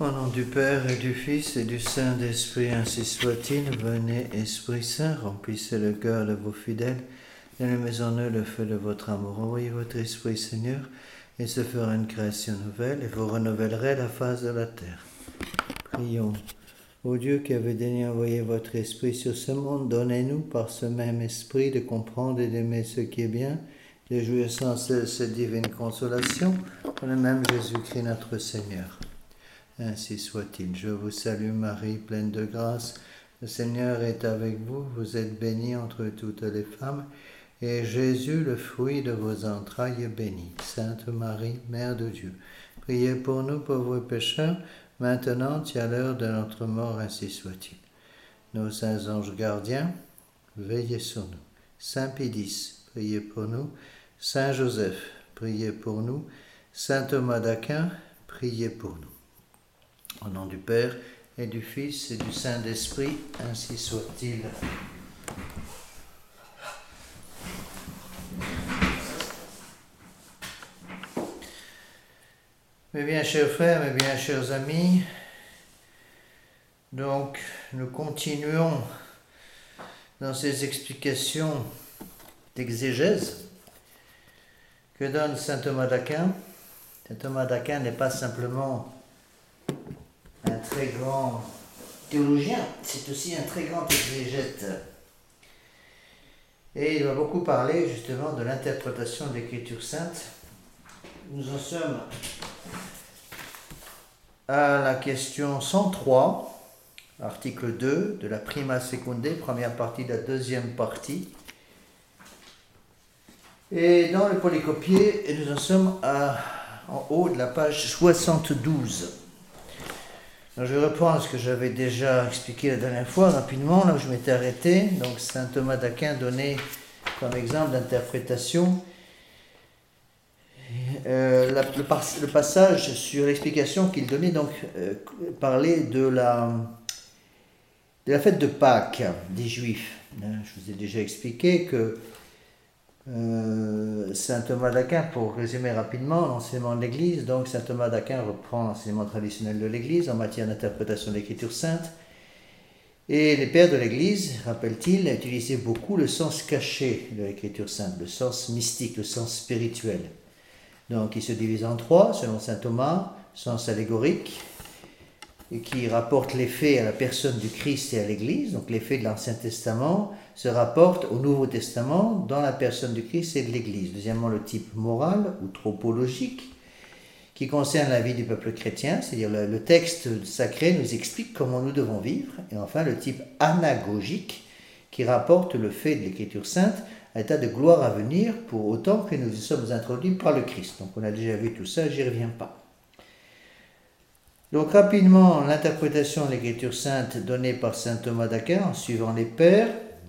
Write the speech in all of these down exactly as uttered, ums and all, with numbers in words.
Au nom du Père et du Fils et du Saint-Esprit, ainsi soit-il. Venez, Esprit Saint, remplissez le cœur de vos fidèles, et allumez en eux le feu de votre amour. Envoyez votre Esprit, Seigneur, et se fera une création nouvelle, et vous renouvellerez la face de la terre. Prions. Ô Dieu qui avez daigné envoyer votre Esprit sur ce monde, donnez-nous par ce même Esprit de comprendre et d'aimer ce qui est bien, de jouir sans cesse cette divine consolation, pour le même Jésus-Christ notre Seigneur. Ainsi soit-il. Je vous salue Marie, pleine de grâce. Le Seigneur est avec vous. Vous êtes bénie entre toutes les femmes. Et Jésus, le fruit de vos entrailles, est béni. Sainte Marie, Mère de Dieu, priez pour nous pauvres pécheurs, maintenant et à l'heure de notre mort, ainsi soit-il. Nos saints anges gardiens, veillez sur nous. Saint Pédis, priez pour nous. Saint Joseph, priez pour nous. Saint Thomas d'Aquin, priez pour nous. Au nom du Père et du Fils et du Saint-Esprit, ainsi soit-il. Mes bien chers frères, mes bien chers amis, donc nous continuons dans ces explications d'exégèse que donne saint Thomas d'Aquin. Saint Thomas d'Aquin n'est pas simplement un très grand théologien, c'est aussi un très grand exégète. Et il va beaucoup parler justement de l'interprétation de l'Écriture sainte. Nous en sommes à la question cent trois, article deux de la Prima Secundae, première partie de la deuxième partie. Et dans le polycopier, nous en sommes à, en haut de la page soixante-douze. Donc je vais reprendre ce que j'avais déjà expliqué la dernière fois, rapidement, là où je m'étais arrêté. Donc saint Thomas d'Aquin donnait comme exemple d'interprétation euh, la, le, pas, le passage sur l'explication qu'il donnait, donc euh, parlait de la, de la fête de Pâques des Juifs. Je vous ai déjà expliqué que Euh, saint Thomas d'Aquin, pour résumer rapidement l'enseignement de l'Église, donc saint Thomas d'Aquin reprend l'enseignement traditionnel de l'Église en matière d'interprétation de l'Écriture sainte, et les pères de l'Église, rappelle-t-il, utilisaient beaucoup le sens caché de l'Écriture sainte, le sens mystique, le sens spirituel. Donc il se divise en trois, selon saint Thomas: sens allégorique, et qui rapporte les faits à la personne du Christ et à l'Église, donc les faits de l'Ancien Testament se rapportent au Nouveau Testament dans la personne du Christ et de l'Église. Deuxièmement, le type moral ou tropologique, qui concerne la vie du peuple chrétien, c'est-à-dire le, le texte sacré nous explique comment nous devons vivre. Et enfin, le type anagogique, qui rapporte le fait de l'Écriture sainte à l'état de gloire à venir, pour autant que nous y sommes introduits par le Christ. Donc on a déjà vu tout ça, j'y reviens pas. Donc rapidement, l'interprétation de l'Écriture sainte donnée par saint Thomas d'Aquin en suivant les pères,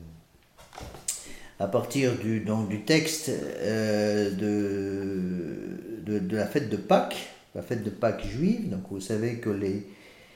à partir du, donc, du texte euh, de, de, de la fête de Pâques, la fête de Pâques juive. Donc vous savez que les,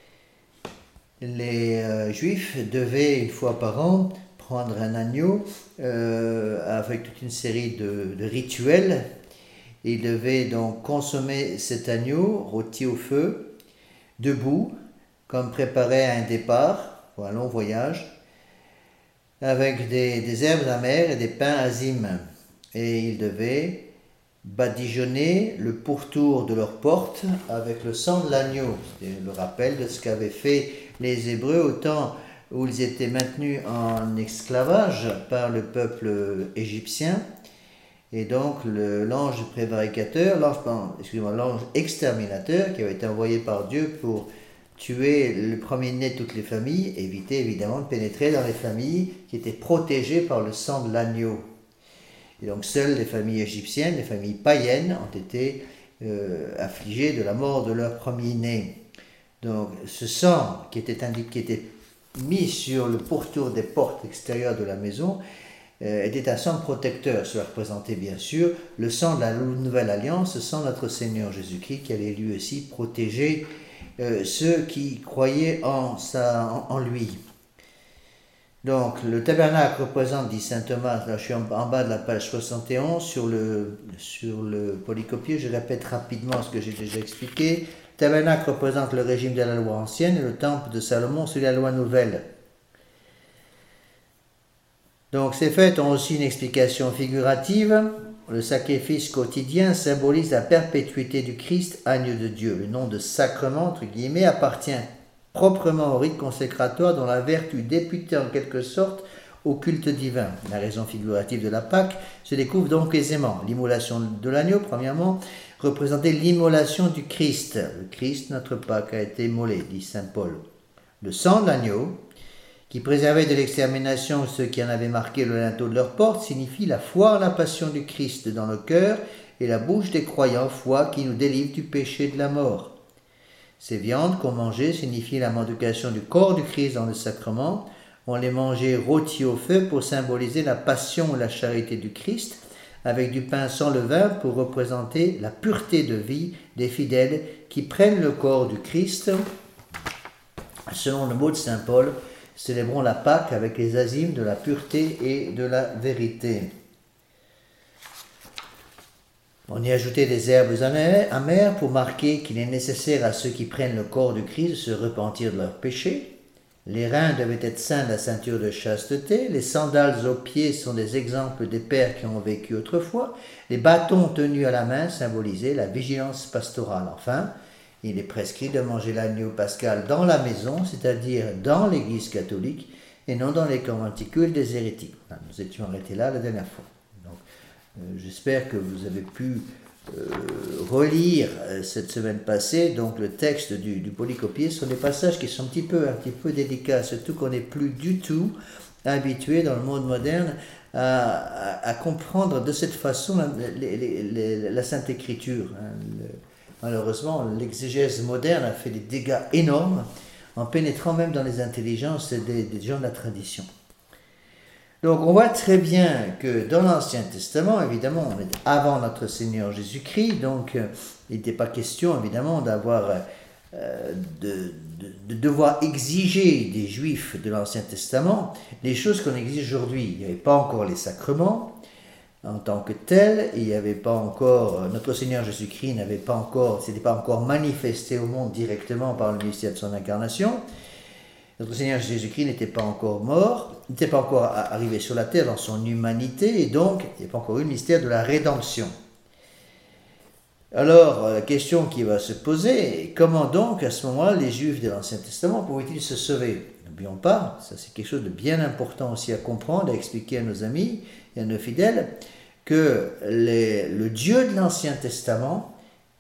les euh, Juifs devaient une fois par an prendre un agneau euh, avec toute une série de, de rituels. Ils devaient donc consommer cet agneau rôti au feu, debout, comme préparé à un départ pour un long voyage, avec des, des herbes amères et des pains azimes. Et ils devaient badigeonner le pourtour de leur porte avec le sang de l'agneau. C'est le rappel de ce qu'avaient fait les Hébreux au temps où ils étaient maintenus en esclavage par le peuple égyptien. Et donc le, l'ange prévaricateur, l'ange, excusez-moi, l'ange exterminateur qui avait été envoyé par Dieu pour tuer le premier-né de toutes les familles, éviter évidemment de pénétrer dans les familles qui étaient protégées par le sang de l'agneau. Et donc seules les familles égyptiennes, les familles païennes, ont été euh, affligées de la mort de leur premier-né. Donc ce sang qui était, indiqué, qui était mis sur le pourtour des portes extérieures de la maison euh, était un sang protecteur. Cela représentait bien sûr le sang de la nouvelle alliance, le sang de notre Seigneur Jésus-Christ qui allait lui aussi protéger Euh, ceux qui croyaient en, sa, en, en lui. Donc, le tabernacle représente, dit saint Thomas, là je suis en, en bas de la page soixante et onze, sur le, sur le polycopier, je répète rapidement ce que j'ai déjà expliqué. Le tabernacle représente le régime de la loi ancienne et le temple de Salomon, c'est la loi nouvelle. Donc, ces fêtes ont aussi une explication figurative. Le sacrifice quotidien symbolise la perpétuité du Christ, agneau de Dieu. Le nom de sacrement, entre guillemets, appartient proprement au rite consécratoire dont la vertu députait en quelque sorte au culte divin. La raison figurative de la Pâque se découvre donc aisément. L'immolation de l'agneau, premièrement, représentait l'immolation du Christ. Le Christ, notre Pâque, a été immolé, dit saint Paul. Le sang de l'agneau, qui préservait de l'extermination ceux qui en avaient marqué le linteau de leur porte, signifie la foi en la passion du Christ dans le cœur et la bouche des croyants, foi qui nous délivre du péché et de la mort. Ces viandes qu'on mangeait signifiaient la mendication du corps du Christ dans le sacrement. On les mangeait rôtis au feu pour symboliser la passion et la charité du Christ, avec du pain sans levain pour représenter la pureté de vie des fidèles qui prennent le corps du Christ. Selon le mot de saint Paul, célébrons la Pâque avec les azymes de la pureté et de la vérité. On y ajoutait des herbes amères pour marquer qu'il est nécessaire à ceux qui prennent le corps du Christ de se repentir de leurs péchés. Les reins devaient être saints de la ceinture de chasteté. Les sandales aux pieds sont des exemples des pères qui ont vécu autrefois. Les bâtons tenus à la main symbolisaient la vigilance pastorale. Enfin, il est prescrit de manger l'agneau pascal dans la maison, c'est-à-dire dans l'église catholique, et non dans les conventicules des hérétiques. Nous étions arrêtés là la dernière fois. Donc, euh, j'espère que vous avez pu euh, relire euh, cette semaine passée donc le texte du, du polycopier sur des passages qui sont un petit peu, un petit peu délicats, surtout qu'on n'est plus du tout habitué dans le monde moderne à, à, à comprendre de cette façon la, les, les, les, la Sainte Écriture. Hein, le, Malheureusement, l'exégèse moderne a fait des dégâts énormes en pénétrant même dans les intelligences des, des gens de la tradition. Donc on voit très bien que dans l'Ancien Testament, évidemment, on est avant notre Seigneur Jésus-Christ, donc euh, il n'était pas question évidemment d'avoir, euh, de, de, de devoir exiger des Juifs de l'Ancien Testament les choses qu'on exige aujourd'hui. Il n'y avait pas encore les sacrements en tant que tel, il n'y avait pas encore, notre Seigneur Jésus-Christ n'avait pas encore, s'était pas encore manifesté au monde directement par le mystère de son incarnation. Notre Seigneur Jésus-Christ n'était pas encore mort, n'était pas encore arrivé sur la terre dans son humanité, et donc il n'y a pas encore eu le mystère de la rédemption. Alors, la question qui va se poser est comment donc, à ce moment-là, les Juifs de l'Ancien Testament pouvaient-ils se sauver? N'oublions pas, ça c'est quelque chose de bien important aussi à comprendre, à expliquer à nos amis et à nos fidèles, que les, le Dieu de l'Ancien Testament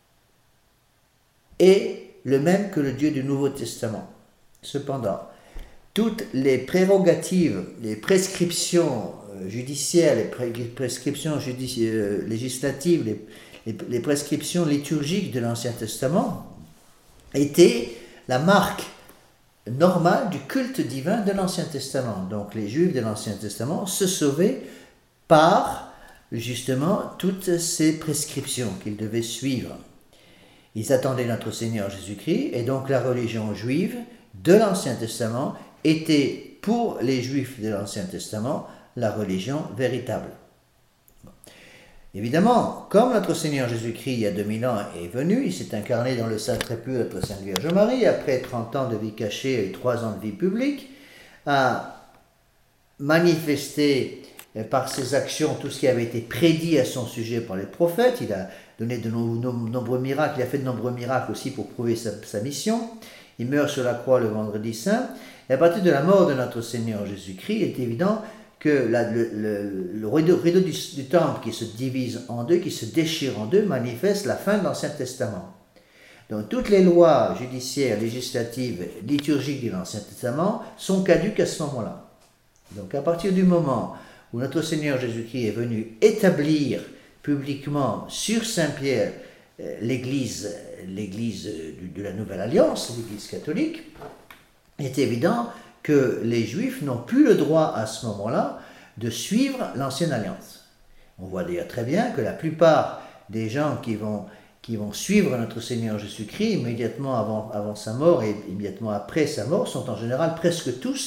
est le même que le Dieu du Nouveau Testament. Cependant, toutes les prérogatives, les prescriptions judiciaires, les pré- prescriptions judici- euh, législatives, les, les, les prescriptions liturgiques de l'Ancien Testament étaient la marque normale du culte divin de l'Ancien Testament. Donc les Juifs de l'Ancien Testament se sauvaient par justement toutes ces prescriptions qu'ils devaient suivre. Ils attendaient notre Seigneur Jésus-Christ, et donc la religion juive de l'Ancien Testament était pour les Juifs de l'Ancien Testament la religion véritable. Bon. Évidemment, comme notre Seigneur Jésus-Christ il y a deux mille ans est venu, il s'est incarné dans le sein très pur de notre Sainte Vierge Marie, après trente ans de vie cachée et trois ans de vie publique, a manifesté par ses actions tout ce qui avait été prédit à son sujet par les prophètes. Il a donné de no- no- nombreux miracles, il a fait de nombreux miracles aussi pour prouver sa, sa mission. Il meurt sur la croix le vendredi saint. Et à partir de la mort de notre Seigneur Jésus-Christ, il est évident que la, le, le, le rideau, rideau du, du temple qui se divise en deux, qui se déchire en deux, manifeste la fin de l'Ancien Testament. Donc toutes les lois judiciaires, législatives, liturgiques de l'Ancien Testament sont caduques à ce moment-là. Donc à partir du moment où notre Seigneur Jésus-Christ est venu établir publiquement sur Saint-Pierre euh, l'Église, l'Église de la Nouvelle Alliance, l'Église catholique, il est évident que les Juifs n'ont plus le droit à ce moment-là de suivre l'Ancienne Alliance. On voit d'ailleurs très bien que la plupart des gens qui vont, qui vont suivre notre Seigneur Jésus-Christ immédiatement avant, avant sa mort et immédiatement après sa mort sont en général presque tous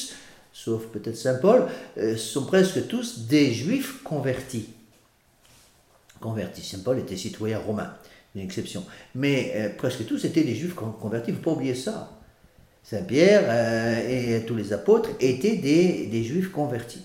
sauf peut-être Saint Paul, euh, sont presque tous des juifs convertis. Convertis. Saint Paul était citoyen romain, une exception. Mais euh, presque tous étaient des juifs convertis, il ne faut pas oublier ça. Saint Pierre euh, et tous les apôtres étaient des, des juifs convertis.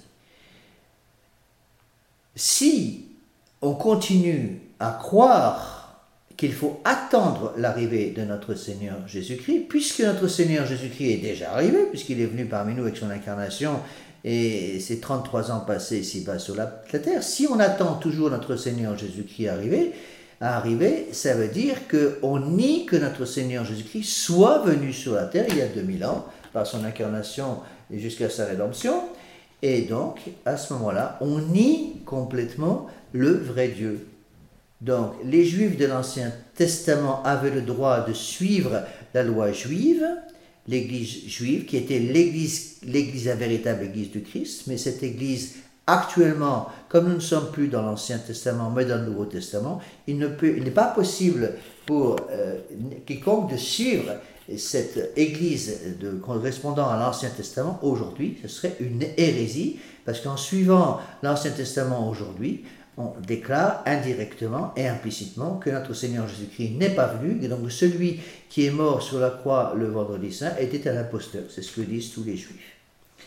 Si on continue à croire qu'il faut attendre l'arrivée de notre Seigneur Jésus-Christ, puisque notre Seigneur Jésus-Christ est déjà arrivé, puisqu'il est venu parmi nous avec son incarnation et ses trente-trois ans passés ici-bas sur la, la terre, si on attend toujours notre Seigneur Jésus-Christ arriver, à arriver, ça veut dire qu'on nie que notre Seigneur Jésus-Christ soit venu sur la terre il y a deux mille ans, par son incarnation et jusqu'à sa rédemption, et donc, à ce moment-là, on nie complètement le vrai Dieu. Donc, les Juifs de l'Ancien Testament avaient le droit de suivre la loi juive, l'Église juive, qui était l'Église, l'Église, la véritable Église du Christ, mais cette Église, actuellement, comme nous ne sommes plus dans l'Ancien Testament, mais dans le Nouveau Testament, il, ne peut, il n'est pas possible pour euh, quiconque de suivre cette Église de, correspondant à l'Ancien Testament aujourd'hui. Ce serait une hérésie, parce qu'en suivant l'Ancien Testament aujourd'hui, on déclare indirectement et implicitement que notre Seigneur Jésus-Christ n'est pas venu, et donc celui qui est mort sur la croix le vendredi saint était un imposteur. C'est ce que disent tous les Juifs.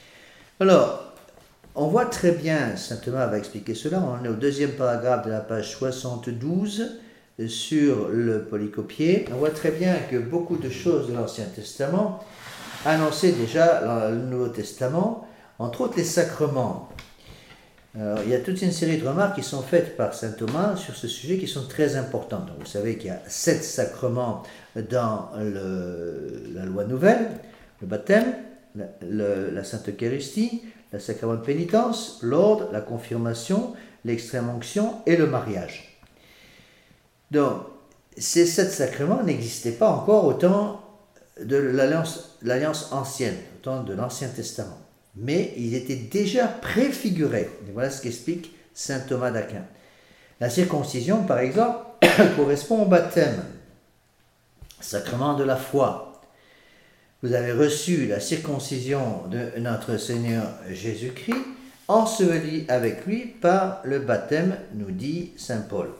Alors, on voit très bien, saint Thomas va expliquer cela, on est au deuxième paragraphe de la page soixante-douze sur le polycopier. On voit très bien que beaucoup de choses de l'Ancien Testament annonçaient déjà dans le Nouveau Testament, entre autres les sacrements. Alors, il y a toute une série de remarques qui sont faites par saint Thomas sur ce sujet qui sont très importantes. Donc, vous savez qu'il y a sept sacrements dans le, la loi nouvelle: le baptême, la, le, la Sainte Eucharistie, le sacrement de pénitence, l'ordre, la confirmation, l'extrême-onction et le mariage. Donc, ces sept sacrements n'existaient pas encore au temps de l'alliance, l'alliance ancienne, au temps de l'Ancien Testament. Mais ils étaient déjà préfigurés. Et voilà ce qu'explique saint Thomas d'Aquin. La circoncision, par exemple, correspond au baptême, sacrement de la foi. Vous avez reçu la circoncision de notre Seigneur Jésus-Christ, enseveli avec lui par le baptême, nous dit saint Paul.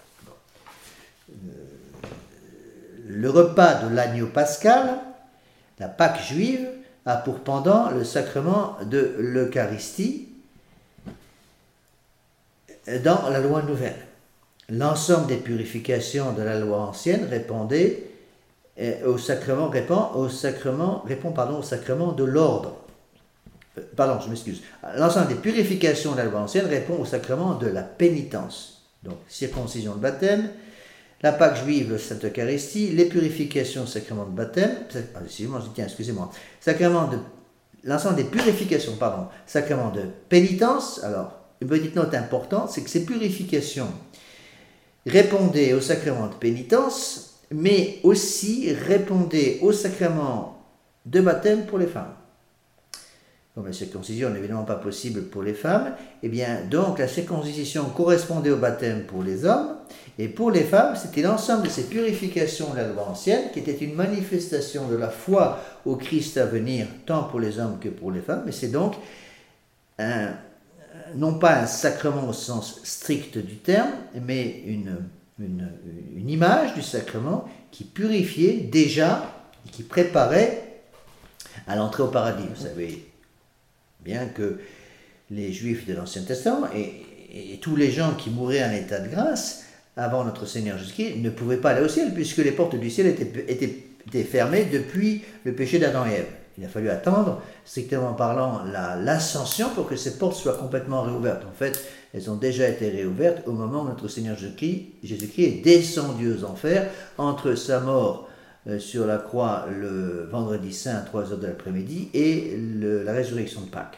Le repas de l'agneau pascal, la Pâque juive, a pour pendant le sacrement de l'Eucharistie dans la loi nouvelle. L'ensemble des purifications de la loi ancienne répondait au sacrement, répond au sacrement, répond pardon, au sacrement de l'ordre. Pardon, je m'excuse. L'ensemble des purifications de la loi ancienne répond au sacrement de la pénitence. Donc, circoncision de baptême, la Pâque juive, le Sainte Eucharistie, les purifications, sacrement de baptême, excusez-moi, tiens, excusez-moi, sacrement de, l'ensemble des purifications, pardon, sacrement de pénitence. Alors, une petite note importante, c'est que ces purifications répondaient au sacrement de pénitence, mais aussi répondaient au sacrement de baptême pour les femmes. Comme la circoncision n'est évidemment pas possible pour les femmes, eh bien, donc la circoncision correspondait au baptême pour les hommes, et pour les femmes, c'était l'ensemble de ces purifications de la loi ancienne, qui était une manifestation de la foi au Christ à venir, tant pour les hommes que pour les femmes, mais c'est donc un, non pas un sacrement au sens strict du terme, mais une, une, une image du sacrement qui purifiait déjà, et qui préparait à l'entrée au paradis. Vous savez bien que les Juifs de l'Ancien Testament et, et tous les gens qui mouraient en état de grâce avant notre Seigneur Jésus-Christ ne pouvaient pas aller au ciel, puisque les portes du ciel étaient, étaient, étaient fermées depuis le péché d'Adam et Ève. Il a fallu attendre, strictement parlant, la, l'ascension pour que ces portes soient complètement réouvertes. En fait, elles ont déjà été réouvertes au moment où notre Seigneur Jésus-Christ, Jésus-Christ est descendu aux enfers, entre sa mort euh, sur la croix le vendredi saint à trois heures de l'après-midi et le, la résurrection de Pâques.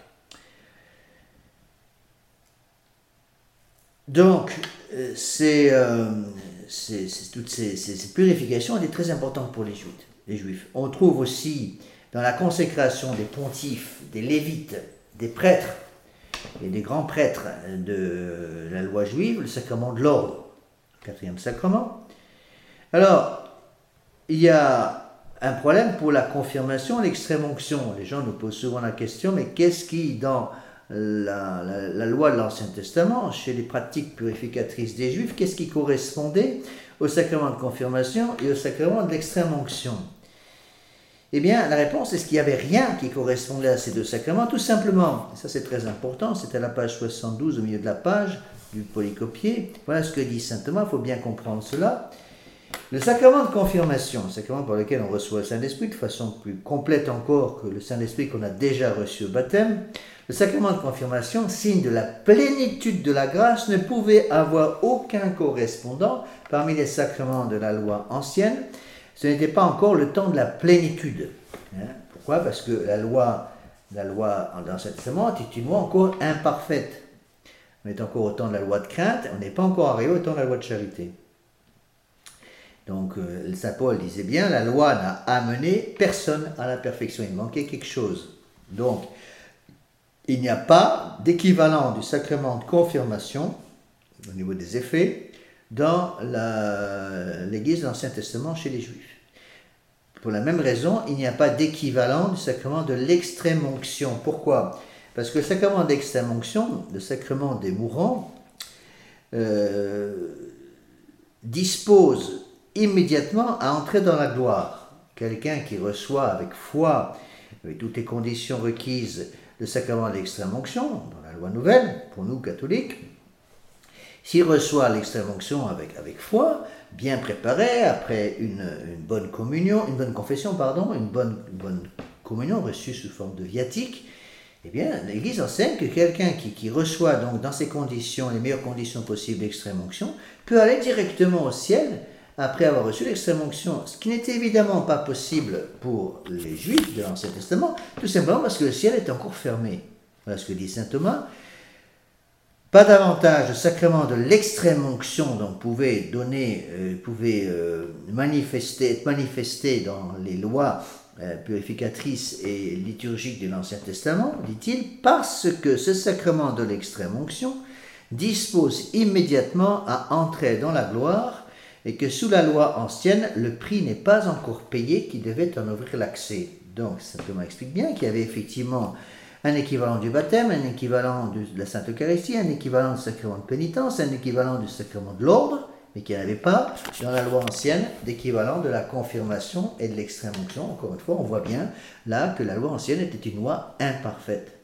Donc, c'est, euh, c'est, c'est, toutes ces, ces, ces purifications étaient très importantes pour les Juifs, les Juifs. On trouve aussi dans la consécration des pontifes, des lévites, des prêtres et des grands prêtres de la loi juive, le sacrement de l'ordre, le quatrième sacrement. Alors, il y a un problème pour la confirmation et l'extrême onction. Les gens nous posent souvent la question, mais qu'est-ce qui, dans la, la, la loi de l'Ancien Testament, chez les pratiques purificatrices des Juifs, qu'est-ce qui correspondait au sacrement de confirmation et au sacrement de l'extrême onction? Eh bien, la réponse est qu'il n'y avait rien qui correspondait à ces deux sacrements, tout simplement. Et ça, c'est très important, c'est à la page soixante-douze, au milieu de la page, du polycopier. Voilà ce que dit saint Thomas, il faut bien comprendre cela. Le sacrement de confirmation, le sacrement par lequel on reçoit le Saint-Esprit de façon plus complète encore que le Saint-Esprit qu'on a déjà reçu au baptême, le sacrement de confirmation, signe de la plénitude de la grâce, ne pouvait avoir aucun correspondant parmi les sacrements de la loi ancienne. Ce n'était pas encore le temps de la plénitude. Hein? Pourquoi? Parce que la loi, la loi dans l'Ancien Testament est une loi encore imparfaite. On est encore au temps de la loi de crainte, on n'est pas encore arrivé au temps de la loi de charité. Donc, euh, saint Paul disait bien, la loi n'a amené personne à la perfection, il manquait quelque chose. Donc, il n'y a pas d'équivalent du sacrement de confirmation, au niveau des effets, dans la, l'Église de l'Ancien Testament chez les Juifs. Pour la même raison, il n'y a pas d'équivalent du sacrement de l'extrême onction. Pourquoi? Parce que le sacrement d'extrême onction, le sacrement des mourants, euh, dispose immédiatement à entrer dans la gloire. Quelqu'un qui reçoit avec foi, avec toutes les conditions requises, le sacrement de l'extrême onction, dans la loi nouvelle, pour nous catholiques, s'il reçoit l'extrême onction avec, avec foi, bien préparé, après une, une bonne communion, une bonne confession, pardon, une bonne, une bonne communion reçue sous forme de viatique, eh bien, l'Église enseigne que quelqu'un qui, qui reçoit donc dans ces conditions, les meilleures conditions possibles l'extrême onction, peut aller directement au ciel après avoir reçu l'extrême onction, ce qui n'était évidemment pas possible pour les Juifs de l'Ancien Testament, tout simplement parce que le ciel est encore fermé. Voilà ce que dit saint Thomas. Pas davantage le sacrement de l'extrême onction dont pouvait donner, euh, pouvait euh, manifester, être manifesté dans les lois euh, purificatrices et liturgiques de l'Ancien Testament, dit-il, parce que ce sacrement de l'extrême onction dispose immédiatement à entrer dans la gloire et que sous la loi ancienne, le prix n'est pas encore payé qui devait en ouvrir l'accès. Donc, saint Thomas explique bien qu'il y avait effectivement un équivalent du baptême, un équivalent de la Sainte Eucharistie, un équivalent du sacrement de pénitence, un équivalent du sacrement de l'ordre, mais qu'il n'y avait pas dans la loi ancienne d'équivalent de la confirmation et de l'extrême onction. Encore une fois, on voit bien là que la loi ancienne était une loi imparfaite.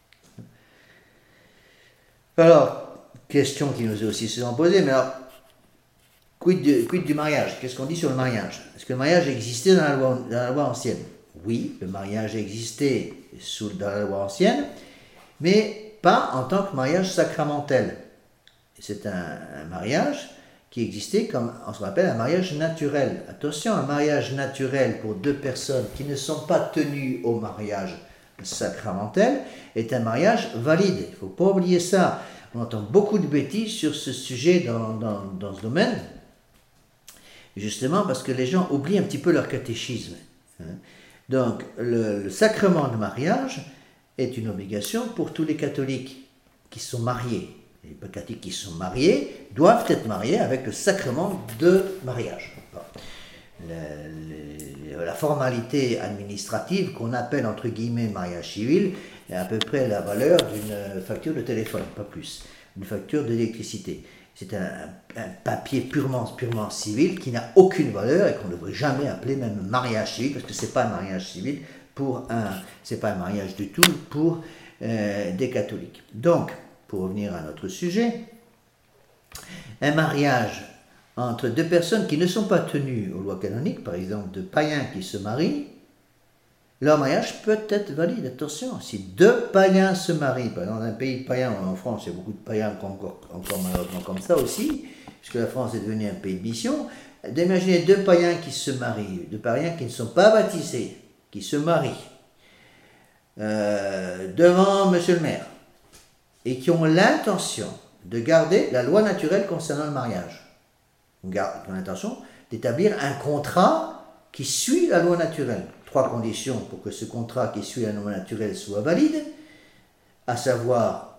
Alors, question qui nous est aussi souvent posée, mais alors, quid, de, quid du mariage? Qu'est-ce qu'on dit sur le mariage? Est-ce que le mariage existait dans la loi, dans la loi ancienne? Oui, le mariage existait sous, dans la loi ancienne, mais pas en tant que mariage sacramentel. C'est un, un mariage qui existait comme ce qu'on appelle un mariage naturel. Attention, un mariage naturel pour deux personnes qui ne sont pas tenues au mariage sacramentel est un mariage valide. Il ne faut pas oublier ça. On entend beaucoup de bêtises sur ce sujet dans, dans, dans ce domaine, justement parce que les gens oublient un petit peu leur catéchisme. Donc, le, le sacrement de mariage est une obligation pour tous les catholiques qui sont mariés. Les catholiques qui sont mariés doivent être mariés avec le sacrement de mariage. Le, le, la formalité administrative qu'on appelle entre guillemets mariage civil est à peu près la valeur d'une facture de téléphone, pas plus, une facture d'électricité. C'est un, un papier purement, purement civil qui n'a aucune valeur et qu'on ne devrait jamais appeler même mariage civil, parce que ce n'est pas un mariage civil pour un, c'est pas un mariage du tout pour euh, des catholiques. Donc, pour revenir à notre sujet, un mariage entre deux personnes qui ne sont pas tenues aux lois canoniques, par exemple deux païens qui se marient, leur mariage peut être valide. Attention, si deux païens se marient, dans un pays païen, en France, il y a beaucoup de païens encore, encore malheureusement comme ça aussi, puisque la France est devenue un pays de mission, d'imaginer deux païens qui se marient, deux païens qui ne sont pas baptisés, qui se marient, euh, devant monsieur le maire, et qui ont l'intention de garder la loi naturelle concernant le mariage. On garde l'intention d'établir un contrat qui suit la loi naturelle. Trois conditions pour que ce contrat qui suit la loi naturelle soit valide, à savoir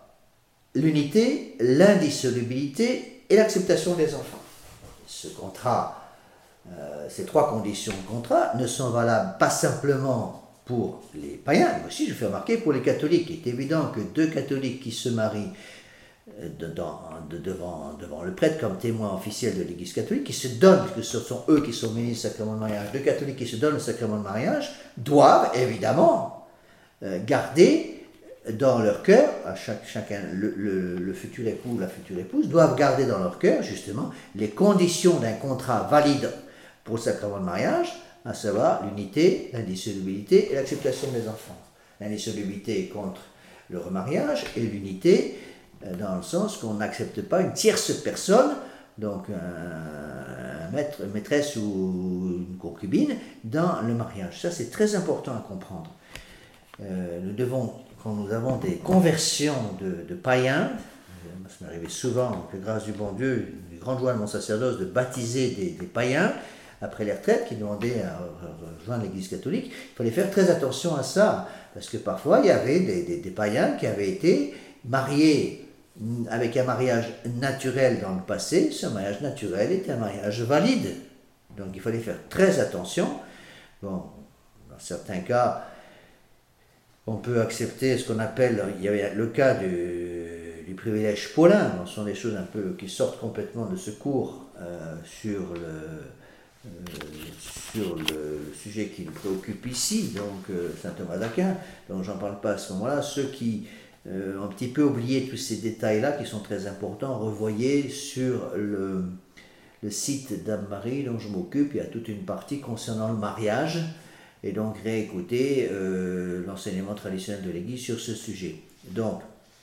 l'unité, l'indissolubilité et l'acceptation des enfants. Ce contrat euh, ces trois conditions de contrat ne sont valables pas simplement pour les païens, mais aussi, je fais remarquer, pour les catholiques. Il est évident que deux catholiques qui se marient de, dans, de, devant, devant le prêtre comme témoin officiel de l'Église catholique, qui se donnent, puisque ce sont eux qui sont ministres du sacrement de mariage, deux catholiques qui se donnent le sacrement de mariage, doivent évidemment euh, garder dans leur cœur, à chaque, chacun, le, le, le futur époux ou la future épouse, doivent garder dans leur cœur, justement, les conditions d'un contrat valide pour le sacrement de mariage, à savoir l'unité, l'indissolubilité et l'acceptation des enfants. L'indissolubilité contre le remariage et l'unité dans le sens qu'on n'accepte pas une tierce personne, donc un, un maître, une maîtresse ou une concubine, dans le mariage. Ça, c'est très important à comprendre. Euh, nous devons, quand nous avons des conversions de, de païens, ça m'est arrivé souvent, avec la grâce du bon Dieu, une grande joie de mon sacerdoce, de baptiser des, des païens, après les retraites, qui demandaient à rejoindre l'Église catholique, il fallait faire très attention à ça, parce que parfois il y avait des, des, des païens qui avaient été mariés avec un mariage naturel dans le passé. Ce mariage naturel était un mariage valide, donc il fallait faire très attention. Bon, dans certains cas, on peut accepter ce qu'on appelle, il y avait le cas du, du privilège paulin, ce sont des choses un peu qui sortent complètement de ce cours euh, sur le Euh, sur le sujet qui nous préoccupe ici, donc euh, saint Thomas d'Aquin, donc j'en parle pas à ce moment-là. Ceux qui euh, ont un petit peu oublié tous ces détails-là qui sont très importants, revoyez sur le, le site d'Anne-Marie dont je m'occupe, il y a toute une partie concernant le mariage, et donc réécoutez euh, l'enseignement traditionnel de l'Église sur ce sujet. Donc,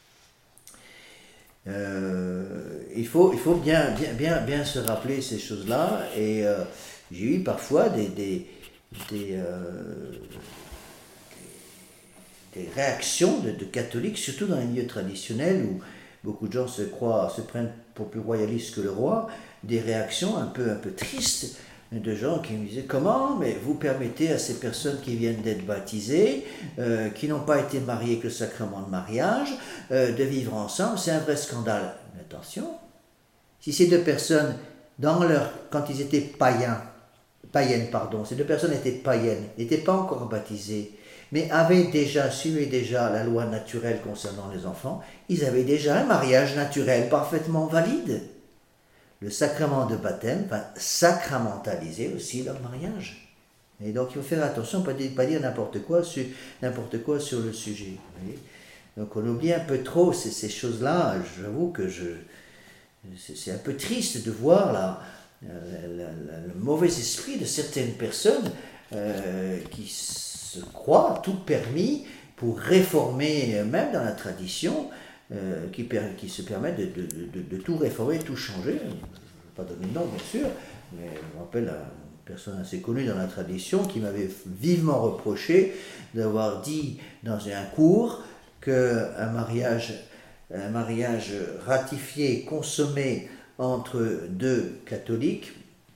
Euh, il faut, il faut bien, bien, bien, bien se rappeler ces choses-là, et euh, j'ai eu parfois des, des, des, euh, des réactions de, de catholiques, surtout dans les milieux traditionnels où beaucoup de gens se croient, se prennent pour plus royalistes que le roi, des réactions un peu, un peu tristes de gens qui me disaient: comment, mais vous permettez à ces personnes qui viennent d'être baptisées, euh, qui n'ont pas été mariées avec le sacrement de mariage, euh, de vivre ensemble, c'est un vrai scandale. Mais attention, si ces deux personnes, dans leur, quand ils étaient païens, païennes, pardon, ces deux personnes étaient païennes, n'étaient pas encore baptisées, mais avaient déjà, suivaient déjà la loi naturelle concernant les enfants, ils avaient déjà un mariage naturel parfaitement valide. Le sacrement de baptême va sacramentaliser aussi leur mariage. Et donc il faut faire attention, pas dire, pas dire n'importe quoi sur n'importe quoi sur le sujet. Donc on oublie un peu trop ces, ces choses-là. J'avoue que je, c'est, c'est un peu triste de voir la, la, la, la, le mauvais esprit de certaines personnes euh, qui se croient tout permis pour réformer, même dans la tradition, Euh, qui, per, qui se permet de, de, de, de tout réformer, de tout changer. Je ne vais pas donner de nom, bien sûr, mais je me rappelle une personne assez connue dans la tradition qui m'avait vivement reproché d'avoir dit dans un cours qu'un mariage, un mariage ratifié, consommé entre deux catholiques,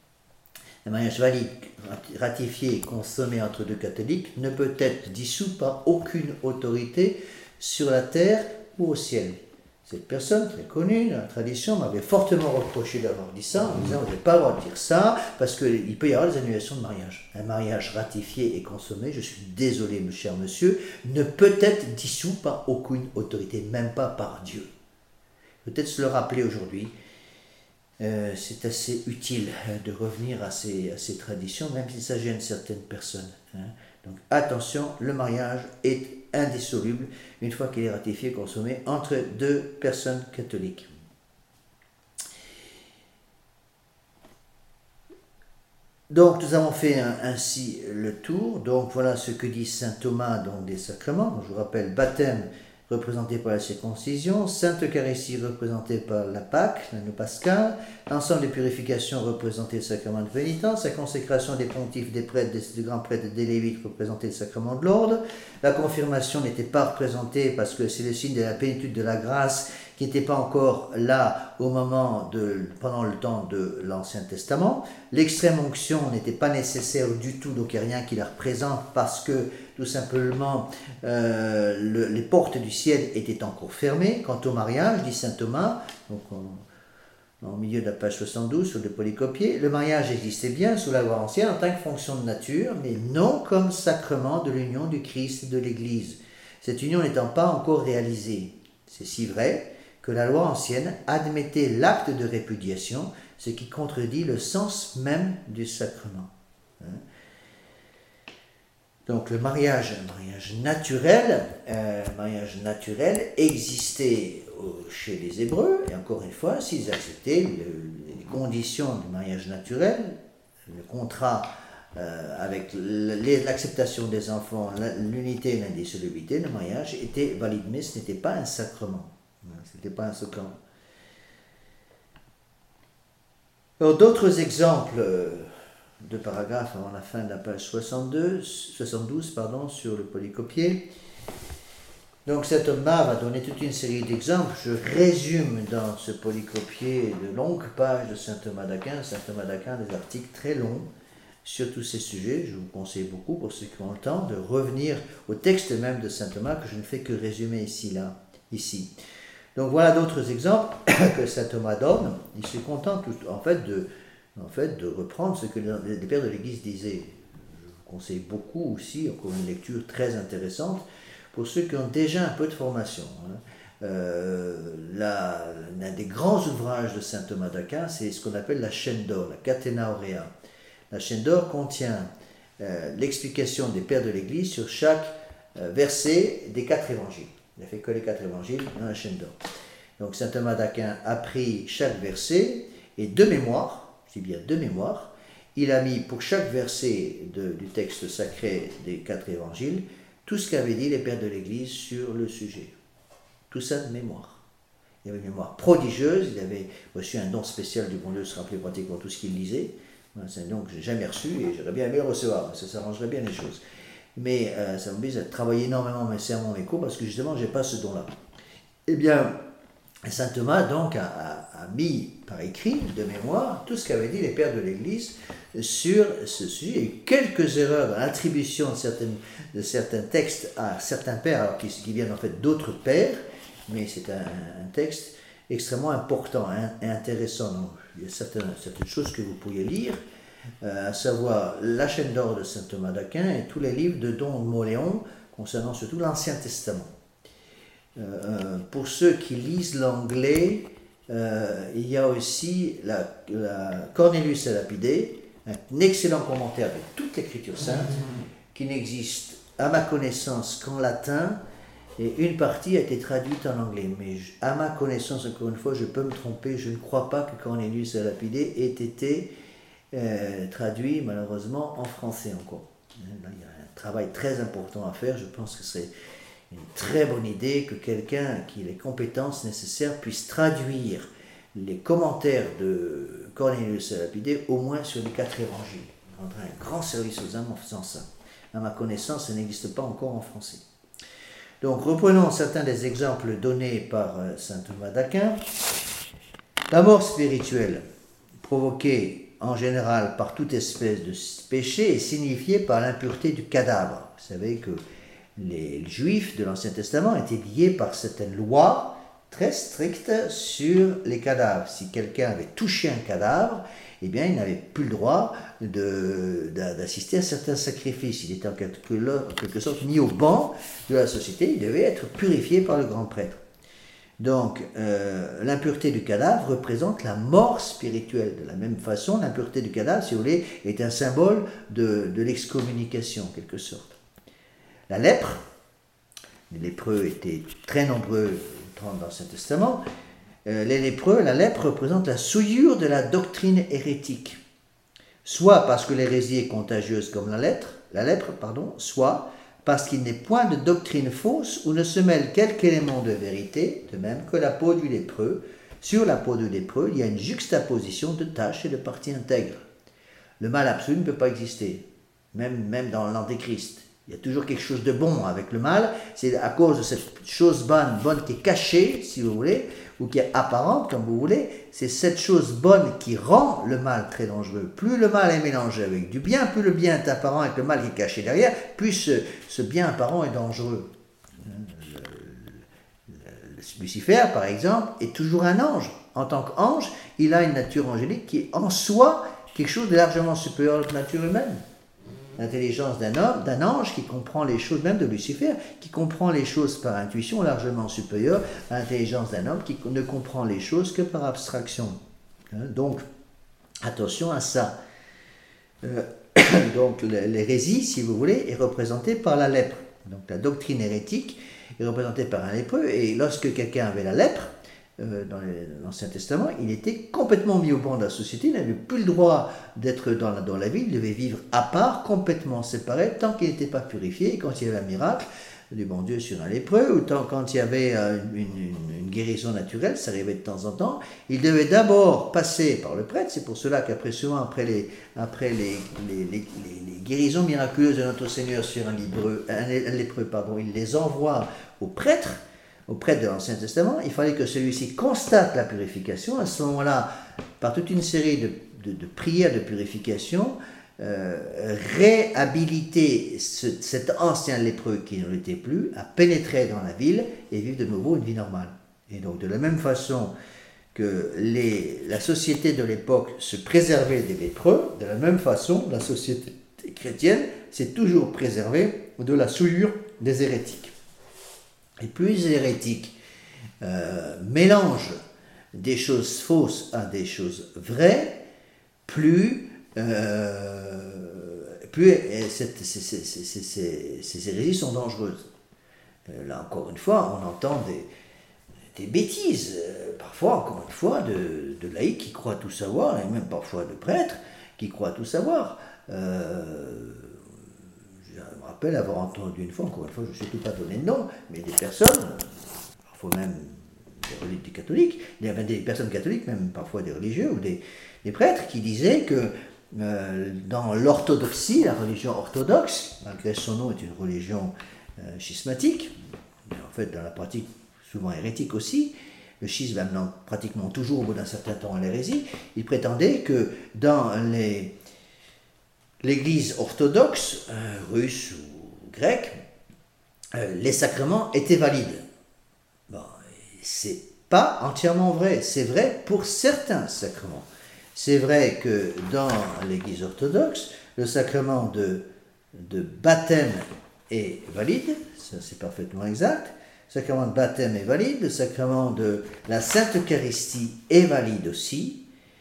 un mariage valide, ratifié et consommé entre deux catholiques ne peut être dissous par aucune autorité sur la terre ou au ciel. Cette personne très connue dans la tradition m'avait fortement reproché d'avoir dit ça, en disant: vous n'avez pas le droit de dire ça, parce qu'il peut y avoir des annulations de mariage. Un mariage ratifié et consommé, je suis désolé, mon cher monsieur, ne peut être dissous par aucune autorité, même pas par Dieu. Peut-être se le rappeler aujourd'hui, euh, c'est assez utile de revenir à ces, à ces traditions, même s'il s'agit de certaines personnes. Hein. Donc attention, le mariage est indissoluble une fois qu'il est ratifié et consommé entre deux personnes catholiques. Donc nous avons fait un, ainsi le tour. Donc voilà ce que dit saint Thomas donc, des sacrements. Donc, je vous rappelle: baptême représenté par la circoncision, Sainte Eucharistie représentée par la Pâque, l'anneau pascal, l'ensemble des purifications représentées le sacrement de pénitence, la consécration des pontifes, des prêtres, des, des grands prêtres et des lévites représentait le sacrement de l'ordre, la confirmation n'était pas représentée parce que c'est le signe de la plénitude de la grâce qui n'était pas encore là au moment de, pendant le temps de l'Ancien Testament. L'extrême onction n'était pas nécessaire du tout, donc il n'y a rien qui la représente parce que tout simplement euh, le, les portes du ciel étaient encore fermées. Quant au mariage, dit saint Thomas, donc on, au milieu de la page soixante-douze, sur le polycopié, le mariage existait bien sous la loi ancienne en tant que fonction de nature, mais non comme sacrement de l'union du Christ et de l'Église, cette union n'étant pas encore réalisée. C'est si vrai que la loi ancienne admettait l'acte de répudiation, ce qui contredit le sens même du sacrement. Donc le mariage, un mariage naturel, euh, mariage naturel existait chez les Hébreux, et encore une fois, s'ils acceptaient le, les conditions du mariage naturel, le contrat euh, avec l'acceptation des enfants, l'unité et l'indissolubilité, le mariage était valide, mais ce n'était pas un sacrement. Ce n'était pas un sacrement. Alors d'autres exemples de paragraphes avant la fin de la page soixante-deux, soixante-douze pardon, sur le polycopié. Donc saint Thomas va donner toute une série d'exemples. Je résume dans ce polycopié de longues pages de saint Thomas d'Aquin. Saint Thomas d'Aquin a des articles très longs sur tous ces sujets. Je vous conseille beaucoup, pour ceux qui ont le temps, de revenir au texte même de saint Thomas, que je ne fais que résumer ici. Là, ici. Donc voilà d'autres exemples que saint Thomas donne. Il se contente en fait de, en fait, de reprendre ce que les pères de l'Église disaient. Je vous conseille beaucoup aussi, encore une lecture très intéressante, pour ceux qui ont déjà un peu de formation. Euh, la, l'un des grands ouvrages de saint Thomas d'Aquin, c'est ce qu'on appelle la chaîne d'or, la Catena Aurea. La chaîne d'or contient euh, l'explication des pères de l'Église sur chaque euh, verset des quatre évangiles. Il n'a fait que les quatre évangiles dans la chaîne d'or. Donc saint Thomas d'Aquin a pris chaque verset et de mémoire, je dis bien de mémoire, il a mis pour chaque verset de, du texte sacré des quatre évangiles tout ce qu'avaient dit les pères de l'Église sur le sujet. Tout ça de mémoire. Il avait une mémoire prodigieuse, il avait reçu un don spécial du bon Dieu, se rappelait pratiquement tout ce qu'il lisait. C'est un don que je n'ai jamais reçu et j'aurais bien aimé le recevoir, ça s'arrangerait bien les choses. Mais euh, ça m'oblige à travailler énormément mes sermons, mes cours, parce que justement, je n'ai pas ce don-là. Eh bien, saint Thomas, donc, a, a, a mis par écrit, de mémoire, tout ce qu'avaient dit les pères de l'Église sur ce sujet. Il y a eu quelques erreurs dans l'attribution de, certaines, de certains textes à certains pères, alors qui, qui viennent en fait d'autres pères, mais c'est un, un texte extrêmement important hein, et intéressant. Donc, il y a certaines, certaines choses que vous pourriez lire, Euh, à savoir la chaîne d'or de saint Thomas d'Aquin et tous les livres de Don Moléon concernant surtout l'Ancien Testament. Euh, pour ceux qui lisent l'anglais, euh, il y a aussi la, la Cornelius à Lapide, un excellent commentaire de toute l'Écriture sainte qui n'existe à ma connaissance qu'en latin et une partie a été traduite en anglais. Mais je, à ma connaissance, encore une fois, je peux me tromper, je ne crois pas que Cornelius à Lapide ait été Euh, traduit malheureusement en français encore. Là, il y a un travail très important à faire. Je pense que c'est une très bonne idée que quelqu'un qui ait les compétences nécessaires puisse traduire les commentaires de Cornelius à Lapide au moins sur les quatre évangiles. Il rendra un grand service aux âmes en faisant ça. À ma connaissance, ça n'existe pas encore en français. Donc reprenons certains des exemples donnés par euh, saint Thomas d'Aquin. La mort spirituelle provoquée en général par toute espèce de péché est signifiée par l'impureté du cadavre. Vous savez que les Juifs de l'Ancien Testament étaient liés par certaines lois très strictes sur les cadavres. Si quelqu'un avait touché un cadavre, eh bien, il n'avait plus le droit de, d'assister à certains sacrifices. Il était en quelque, en quelque sorte mis au banc de la société, il devait être purifié par le grand prêtre. Donc, euh, l'impureté du cadavre représente la mort spirituelle. De la même façon, l'impureté du cadavre, si vous voulez, est un symbole de, de l'excommunication, en quelque sorte. La lèpre, les lépreux étaient très nombreux dans l'Ancien Testament, euh, les lépreux, la lèpre représente la souillure de la doctrine hérétique. Soit parce que l'hérésie est contagieuse comme la lèpre, la lèpre, pardon, soit parce qu'il n'est point de doctrine fausse où ne se mêle quelque élément de vérité, de même que la peau du lépreux. Sur la peau du lépreux, il y a une juxtaposition de taches et de parties intègres. Le mal absolu ne peut pas exister, même, même dans l'Antéchrist. Il y a toujours quelque chose de bon avec le mal, c'est à cause de cette chose bonne, bonne qui est cachée, si vous voulez, ou qui est apparente, comme vous voulez, c'est cette chose bonne qui rend le mal très dangereux. Plus le mal est mélangé avec du bien, plus le bien est apparent avec le mal qui est caché derrière, plus ce, ce bien apparent est dangereux. Le, le, le, Lucifer, par exemple, est toujours un ange, En tant qu'ange, il a une nature angélique qui est en soi quelque chose de largement supérieur à notre nature humaine. L'intelligence d'un homme, d'un ange qui comprend les choses, même de Lucifer, qui comprend les choses par intuition largement supérieure à l'intelligence d'un homme qui ne comprend les choses que par abstraction. Hein, donc, attention à ça. Euh, donc, l'hérésie, si vous voulez, est représentée par la lèpre. Donc, la doctrine hérétique est représentée par un lépreux, et lorsque quelqu'un avait la lèpre, Euh, dans l'Ancien Testament, il était complètement mis au banc de la société, il n'avait plus le droit d'être dans la, dans la ville, il devait vivre à part, complètement séparé, tant qu'il n'était pas purifié. Et quand il y avait un miracle du bon Dieu sur un lépreux, ou tant, quand il y avait euh, une, une, une guérison naturelle, ça arrivait de temps en temps, il devait d'abord passer par le prêtre. C'est pour cela qu'après souvent, après les, après les, les, les, les, les guérisons miraculeuses de notre Seigneur sur un, libreux, un, un lépreux, pardon, il les envoie au prêtre, au prêtre de l'Ancien Testament. Il fallait que celui-ci constate la purification. À ce moment-là, par toute une série de, de, de prières de purification, euh, réhabiliter ce, cet ancien lépreux qui ne l'était plus, à pénétrer dans la ville et vivre de nouveau une vie normale. Et donc, de la même façon que les, la société de l'époque se préservait des lépreux, de la même façon, la société chrétienne s'est toujours préservée de la souillure des hérétiques. Et plus les hérétiques euh, mélangent des choses fausses à des choses vraies, plus, euh, plus cette, ces, ces, ces, ces, ces hérésies sont dangereuses. Euh, là, encore une fois, on entend des, des bêtises, euh, parfois, encore une fois, de, de laïcs qui croient tout savoir, et même parfois de prêtres qui croient tout savoir. Euh, Je me rappelle avoir entendu une fois, encore une fois, je ne sais tout pas donner de nom, mais des personnes, parfois même des, des catholiques, des, des personnes catholiques, même parfois des religieux ou des, des prêtres, qui disaient que euh, dans l'orthodoxie, la religion orthodoxe, malgré son nom est une religion euh, schismatique, mais en fait dans la pratique souvent hérétique aussi, le schisme amenant pratiquement toujours au bout d'un certain temps à l'hérésie, ils prétendaient que dans les l'Église orthodoxe, euh, russe ou grecque, euh, les sacrements étaient valides. Bon, c'est pas entièrement vrai. C'est vrai pour certains sacrements. C'est vrai que dans l'Église orthodoxe, le sacrement de, de baptême est valide, ça c'est parfaitement exact. Le sacrement de baptême est valide, le sacrement de la Sainte Eucharistie est valide aussi.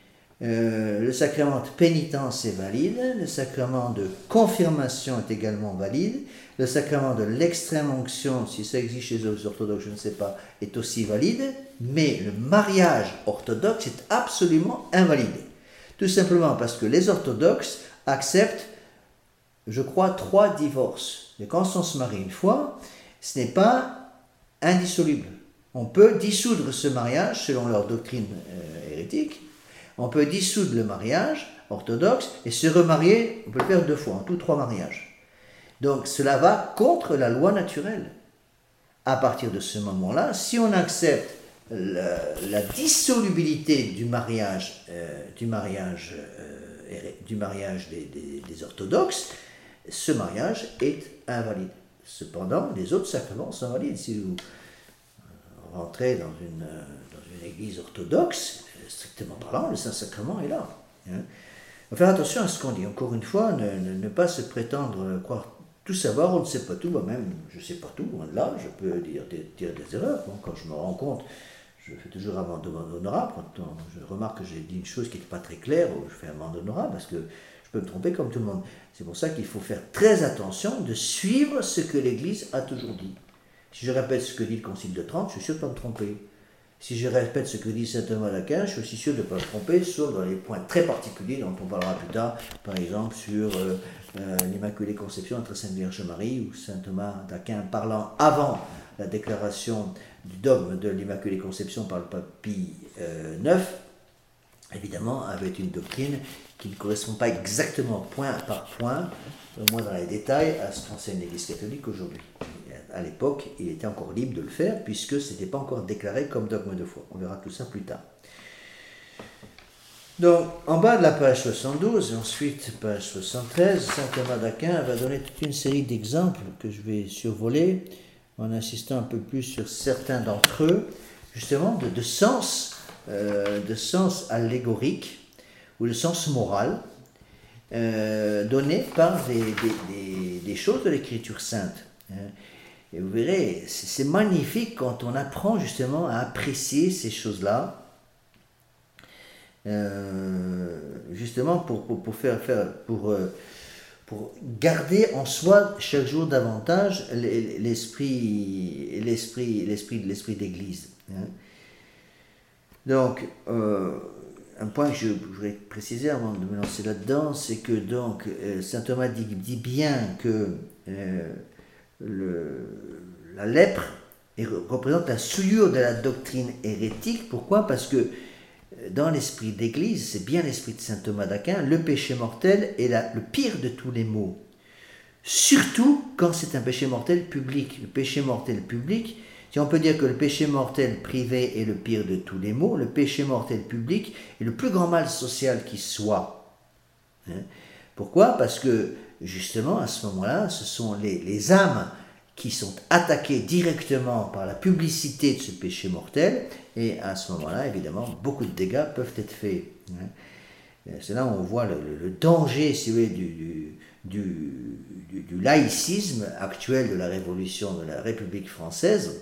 Euh, le sacrement de pénitence est valide, le sacrement de confirmation est également valide, le sacrement de l'extrême onction, si ça existe chez les orthodoxes, je ne sais pas, est aussi valide, mais le mariage orthodoxe est absolument invalide. Tout simplement parce que les orthodoxes acceptent, je crois, trois divorces. Et quand on se marie une fois, ce n'est pas indissoluble. On peut dissoudre ce mariage selon leur doctrine euh, hérétique. On peut dissoudre le mariage orthodoxe et se remarier, on peut le faire deux fois, en tout trois mariages. Donc cela va contre la loi naturelle. À partir de ce moment-là, si on accepte la, la dissolubilité du mariage, euh, du mariage, euh, du mariage des, des, des orthodoxes, ce mariage est invalide. Cependant, les autres sacrements sont valides. Si vous rentrez dans une, dans une église orthodoxe, strictement parlant, le Saint-Sacrement est là. Hein. Il faut faire attention à ce qu'on dit. Encore une fois, ne, ne, ne pas se prétendre croire tout savoir, on ne sait pas tout. Moi-même, je ne sais pas tout. Là, je peux dire des, dire des erreurs. Bon, quand je me rends compte, je fais toujours amende honorable. Quand on, je remarque que j'ai dit une chose qui n'était pas très claire, je fais amende honorable parce que je peux me tromper comme tout le monde. C'est pour ça qu'il faut faire très attention de suivre ce que l'Église a toujours dit. Si je répète ce que dit le Concile de Trente, je suis sûr de ne pas me tromper. Si je répète ce que dit saint Thomas d'Aquin, je suis aussi sûr de ne pas me tromper, sauf dans les points très particuliers dont on parlera plus tard, par exemple sur euh, euh, l'Immaculée Conception entre Sainte Vierge Marie, ou saint Thomas d'Aquin parlant avant la déclaration du dogme de l'Immaculée Conception par le pape Pie euh, neuf, évidemment avait une doctrine qui ne correspond pas exactement point par point, au moins dans les détails, à ce qu'enseigne l'Église catholique aujourd'hui. À l'époque, il était encore libre de le faire, puisque ce n'était pas encore déclaré comme dogme de foi. On verra tout ça plus tard. Donc, en bas de la page soixante-douze, et ensuite page soixante-treize, saint Thomas d'Aquin va donner toute une série d'exemples que je vais survoler, en insistant un peu plus sur certains d'entre eux, justement, de, de sens euh, de sens allégorique ou de sens moral euh, donné par des, des, des, des choses de l'Écriture sainte. Hein. Et vous verrez, c'est magnifique quand on apprend justement à apprécier ces choses-là, euh, justement pour, pour, pour faire, faire pour, euh, pour garder en soi chaque jour davantage l'esprit, l'esprit, l'esprit, l'esprit d'Église. Hein. Donc, euh, un point que je voudrais préciser avant de me lancer là-dedans, c'est que donc euh, saint Thomas dit, dit bien que euh, le, la lèpre représente la souillure de la doctrine hérétique. Pourquoi? Parce que dans l'esprit d'Église, c'est bien l'esprit de saint Thomas d'Aquin, le péché mortel est la, le pire de tous les maux. Surtout quand c'est un péché mortel public. Le péché mortel public, si on peut dire que le péché mortel privé est le pire de tous les maux, le péché mortel public est le plus grand mal social qui soit. Hein? Pourquoi? Parce que justement, à ce moment-là, ce sont les, les âmes qui sont attaquées directement par la publicité de ce péché mortel, et à ce moment-là, évidemment, beaucoup de dégâts peuvent être faits. Hein? C'est là où on voit le, le danger, si vous voulez, du, du, du, du, du laïcisme actuel de la Révolution de la République française,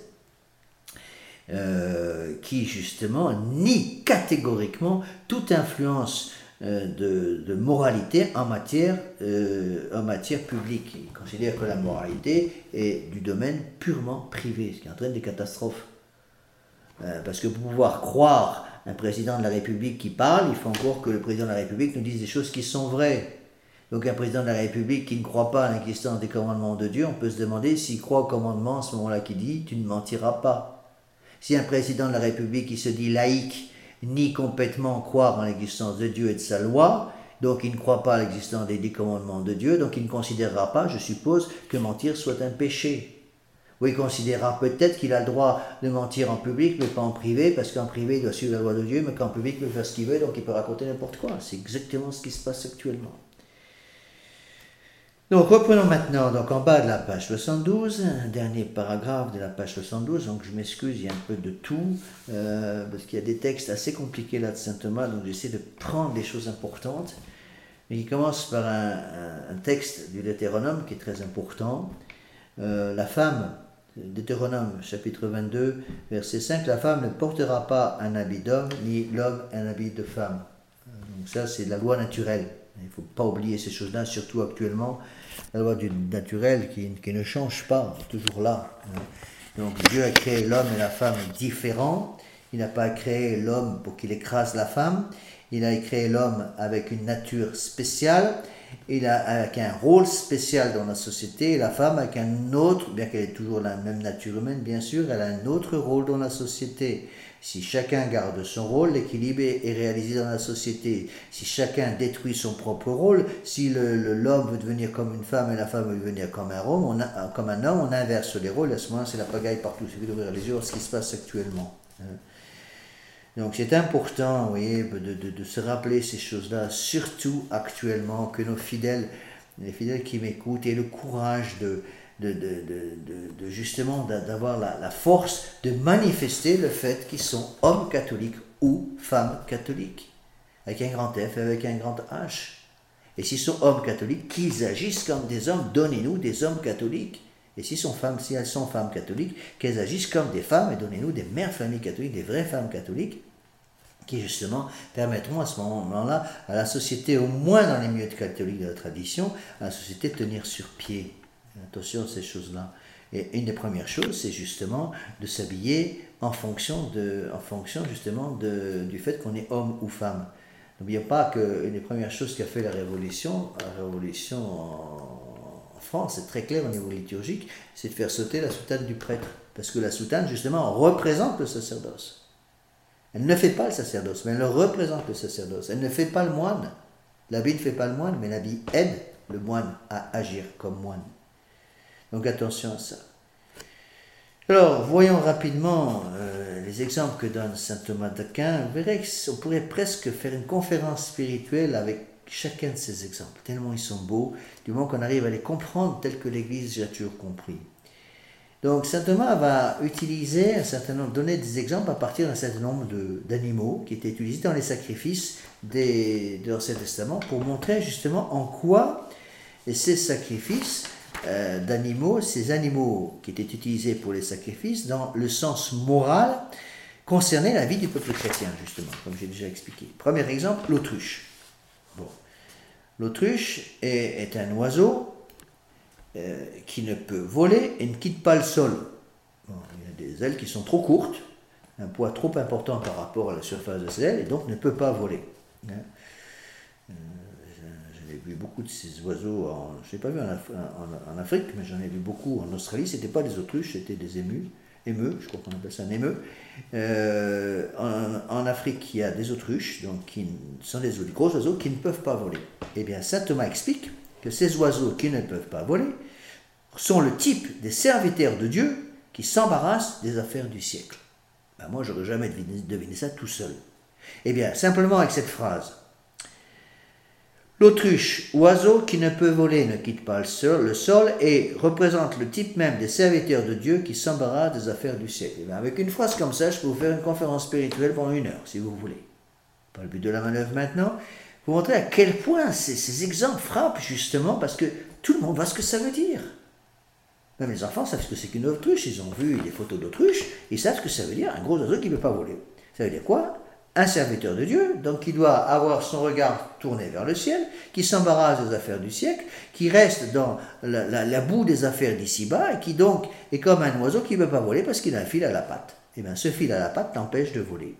euh, qui justement nie catégoriquement toute influence euh, de, de moralité en matière, euh, en matière publique. Il considère que la moralité est du domaine purement privé, ce qui entraîne des catastrophes. Euh, parce que pour pouvoir croire un président de la République qui parle, il faut encore que le président de la République nous dise des choses qui sont vraies. Donc un président de la République qui ne croit pas à l'existence des commandements de Dieu, on peut se demander s'il croit aux commandements à ce moment-là qui dit « tu ne mentiras pas ». Si un président de la République qui se dit laïque nie complètement croire en l'existence de Dieu et de sa loi, donc il ne croit pas à l'existence des dix commandements de Dieu, donc il ne considérera pas, je suppose, que mentir soit un péché. Ou il considérera peut-être qu'il a le droit de mentir en public, mais pas en privé, parce qu'en privé il doit suivre la loi de Dieu, mais qu'en public il peut faire ce qu'il veut, donc il peut raconter n'importe quoi. C'est exactement ce qui se passe actuellement. Donc reprenons maintenant, donc en bas de la page soixante-douze, un dernier paragraphe de la page soixante-douze, donc je m'excuse, il y a un peu de tout, euh, parce qu'il y a des textes assez compliqués là de saint Thomas, donc j'essaie de prendre des choses importantes, mais il commence par un, un, un texte du Deutéronome qui est très important. Euh, la femme, Deutéronome chapitre vingt-deux, verset cinq, la femme ne portera pas un habit d'homme, ni l'homme un habit de femme. Donc ça c'est la loi naturelle. Il ne faut pas oublier ces choses-là, surtout actuellement, la loi du naturel qui, qui ne change pas, toujours là. Donc Dieu a créé l'homme et la femme différents. Il n'a pas créé l'homme pour qu'il écrase la femme. Il a créé l'homme avec une nature spéciale. Il a avec un rôle spécial dans la société. Et la femme avec un autre, bien qu'elle ait toujours la même nature humaine, bien sûr, elle a un autre rôle dans la société. Si chacun garde son rôle, l'équilibre est réalisé dans la société. Si chacun détruit son propre rôle, si le, le, l'homme veut devenir comme une femme et la femme veut devenir comme un homme, on a, comme un homme, on inverse les rôles. À ce moment-là, c'est la pagaille partout. Il suffit d'ouvrir les yeux à ce qui se passe actuellement. Donc c'est important, vous voyez, de, de, de se rappeler ces choses-là, surtout actuellement, que nos fidèles, les fidèles qui m'écoutent, aient le courage de... De, de, de, de justement d'avoir la, la force de manifester le fait qu'ils sont hommes catholiques ou femmes catholiques, avec un grand F et avec un grand H. Et s'ils sont hommes catholiques, qu'ils agissent comme des hommes, donnez-nous des hommes catholiques. Et si, sont femmes, si elles sont femmes catholiques, qu'elles agissent comme des femmes et donnez-nous des mères familles catholiques, des vraies femmes catholiques, qui justement permettront à ce moment-là à la société, au moins dans les milieux catholiques de la tradition, à la société de tenir sur pied. Attention à ces choses-là. Et une des premières choses, c'est justement de s'habiller en fonction, de, en fonction justement de, du fait qu'on est homme ou femme. N'oubliez pas qu'une des premières choses qu'a fait la Révolution, la Révolution en, en France, c'est très clair au niveau liturgique, c'est de faire sauter la soutane du prêtre. Parce que la soutane, justement, représente le sacerdoce. Elle ne fait pas le sacerdoce, mais elle représente le sacerdoce. Elle ne fait pas le moine. L'habit ne fait pas le moine, mais l'habit aide le moine à agir comme moine. Donc attention à ça. Alors, voyons rapidement euh, les exemples que donne saint Thomas d'Aquin. Vous verrez qu'on pourrait presque faire une conférence spirituelle avec chacun de ces exemples, tellement ils sont beaux, du moment qu'on arrive à les comprendre tels que l'Église a toujours compris. Donc saint Thomas va utiliser un certain nombre, donner des exemples à partir d'un certain nombre de, d'animaux qui étaient utilisés dans les sacrifices des, de l'Ancien Testament pour montrer justement en quoi ces sacrifices euh, d'animaux, ces animaux qui étaient utilisés pour les sacrifices, dans le sens moral, concernaient la vie du peuple chrétien justement, comme j'ai déjà expliqué. Premier exemple, l'autruche. Bon. L'autruche est, est un oiseau Euh, qui ne peut voler et ne quitte pas le sol. Bon, il a des ailes qui sont trop courtes, un poids trop important par rapport à la surface de ses ailes, et donc ne peut pas voler. Hein. Euh, j'en ai vu beaucoup de ces oiseaux, en, je n'ai pas vu en, Af en, en Afrique, mais j'en ai vu beaucoup en Australie. C'était pas des autruches, c'était des émus, émeux, je crois qu'on appelle ça un émeu. Euh, en, en Afrique, il y a des autruches, donc qui sont des, des gros oiseaux qui ne peuvent pas voler. Eh bien, saint Thomas explique que ces oiseaux qui ne peuvent pas voler sont le type des serviteurs de Dieu qui s'embarrassent des affaires du siècle. Ben moi, je n'aurais jamais deviné, deviné ça tout seul. Eh bien, simplement avec cette phrase. L'autruche, oiseau qui ne peut voler, ne quitte pas le sol, le sol et représente le type même des serviteurs de Dieu qui s'embarrassent des affaires du siècle. Eh bien, avec une phrase comme ça, je peux vous faire une conférence spirituelle pendant une heure, si vous voulez. Pas le but de la manœuvre maintenant. Pour montrer à quel point ces, ces exemples frappent justement parce que tout le monde voit ce que ça veut dire. Même les enfants savent ce que c'est qu'une autruche, ils ont vu des photos d'autruche, ils savent ce que ça veut dire, un gros oiseau qui ne peut pas voler. Ça veut dire quoi? Un serviteur de Dieu, donc qui doit avoir son regard tourné vers le ciel, qui s'embarrasse des affaires du siècle, qui reste dans la, la, la boue des affaires d'ici-bas, et qui donc est comme un oiseau qui ne peut pas voler parce qu'il a un fil à la patte. Et bien ce fil à la patte l'empêche de voler.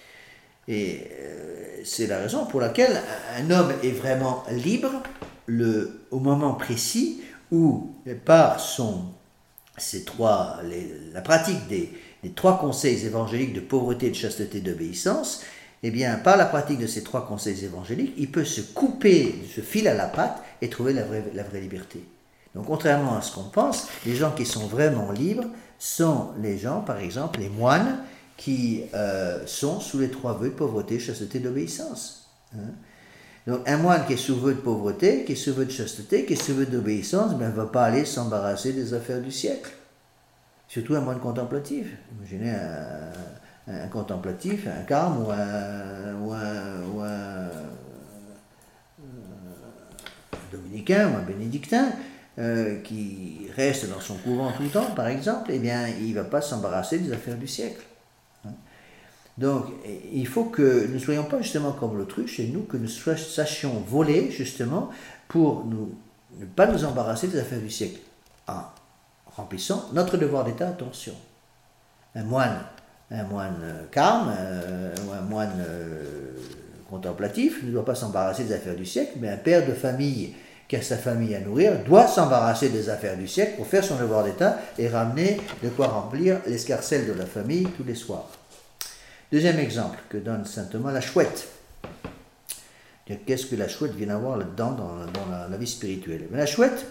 Et euh, c'est la raison pour laquelle un homme est vraiment libre le, au moment précis où, par son, ces trois, les, la pratique des, des trois conseils évangéliques de pauvreté, de chasteté, d'obéissance, eh bien, par la pratique de ces trois conseils évangéliques, il peut se couper ce fil à la patte et trouver la vraie, la vraie liberté. Donc, contrairement à ce qu'on pense, les gens qui sont vraiment libres sont les gens, par exemple, les moines, qui euh, sont sous les trois vœux de pauvreté, chasteté, d'obéissance. Hein. Donc un moine qui est sous vœu de pauvreté, qui est sous vœu de chasteté, qui est sous vœu d'obéissance, ben, ne va pas aller s'embarrasser des affaires du siècle. Surtout un moine contemplatif. Imaginez un, un contemplatif, un carme ou un, ou un, ou un, un dominicain ou un bénédictin euh, qui reste dans son couvent tout le temps, par exemple, eh bien, il ne va pas s'embarrasser des affaires du siècle. Donc, il faut que nous ne soyons pas justement comme l'autruche, et nous, que nous sachions voler justement pour nous, ne pas nous embarrasser des affaires du siècle, en remplissant notre devoir d'état, attention. Un moine, un moine carme, euh, ou un moine euh, contemplatif ne doit pas s'embarrasser des affaires du siècle, mais un père de famille qui a sa famille à nourrir doit s'embarrasser des affaires du siècle pour faire son devoir d'état et ramener de quoi remplir l'escarcelle de la famille tous les soirs. Deuxième exemple que donne saint Thomas, la chouette. Qu'est-ce que la chouette vient avoir là-dedans dans, dans la, la vie spirituelle? Mais la chouette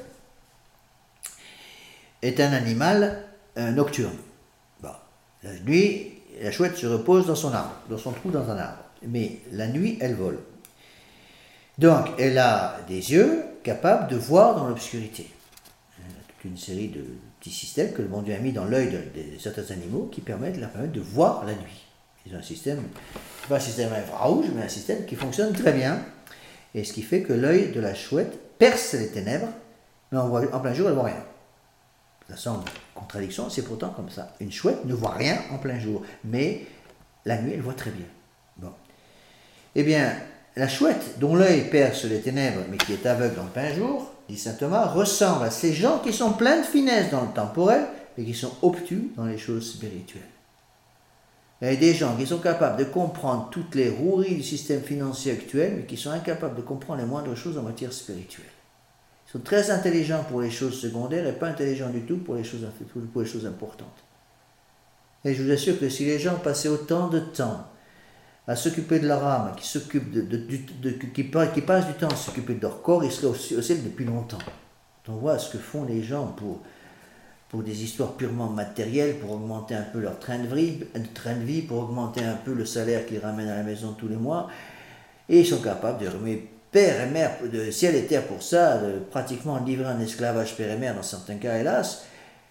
est un animal euh, nocturne. Bon. La nuit, la chouette se repose dans son arbre, dans son trou dans un arbre. Mais la nuit, elle vole. Donc, elle a des yeux capables de voir dans l'obscurité. Elle a toute une série de petits systèmes que le bon Dieu a mis dans l'œil de, de certains animaux qui permettent, leur permettent de voir la nuit. Ils ont un système, pas un système infrarouge, mais un système qui fonctionne très bien. Et ce qui fait que l'œil de la chouette perce les ténèbres, mais en, voit, en plein jour, elle ne voit rien. Ça semble contradiction, c'est pourtant comme ça. Une chouette ne voit rien en plein jour, mais la nuit, elle voit très bien. Bon. Eh bien, la chouette, dont l'œil perce les ténèbres, mais qui est aveugle en plein jour, dit saint Thomas, ressemble à ces gens qui sont pleins de finesse dans le temporel, et qui sont obtus dans les choses spirituelles. Il y a des gens qui sont capables de comprendre toutes les roueries du système financier actuel, mais qui sont incapables de comprendre les moindres choses en matière spirituelle. Ils sont très intelligents pour les choses secondaires et pas intelligents du tout pour les choses, pour les choses importantes. Et je vous assure que si les gens passaient autant de temps à s'occuper de leur âme, qui, s'occupent de, de, de, de, de, qui, qui passent du temps à s'occuper de leur corps, ils seraient au, au ciel depuis longtemps. On voit ce que font les gens pour... pour des histoires purement matérielles, pour augmenter un peu leur train de vie, train de vie, pour augmenter un peu le salaire qu'ils ramènent à la maison tous les mois. Et ils sont capables de remuer père et mère, de ciel et terre pour ça, de pratiquement livrer un esclavage père et mère dans certains cas, hélas.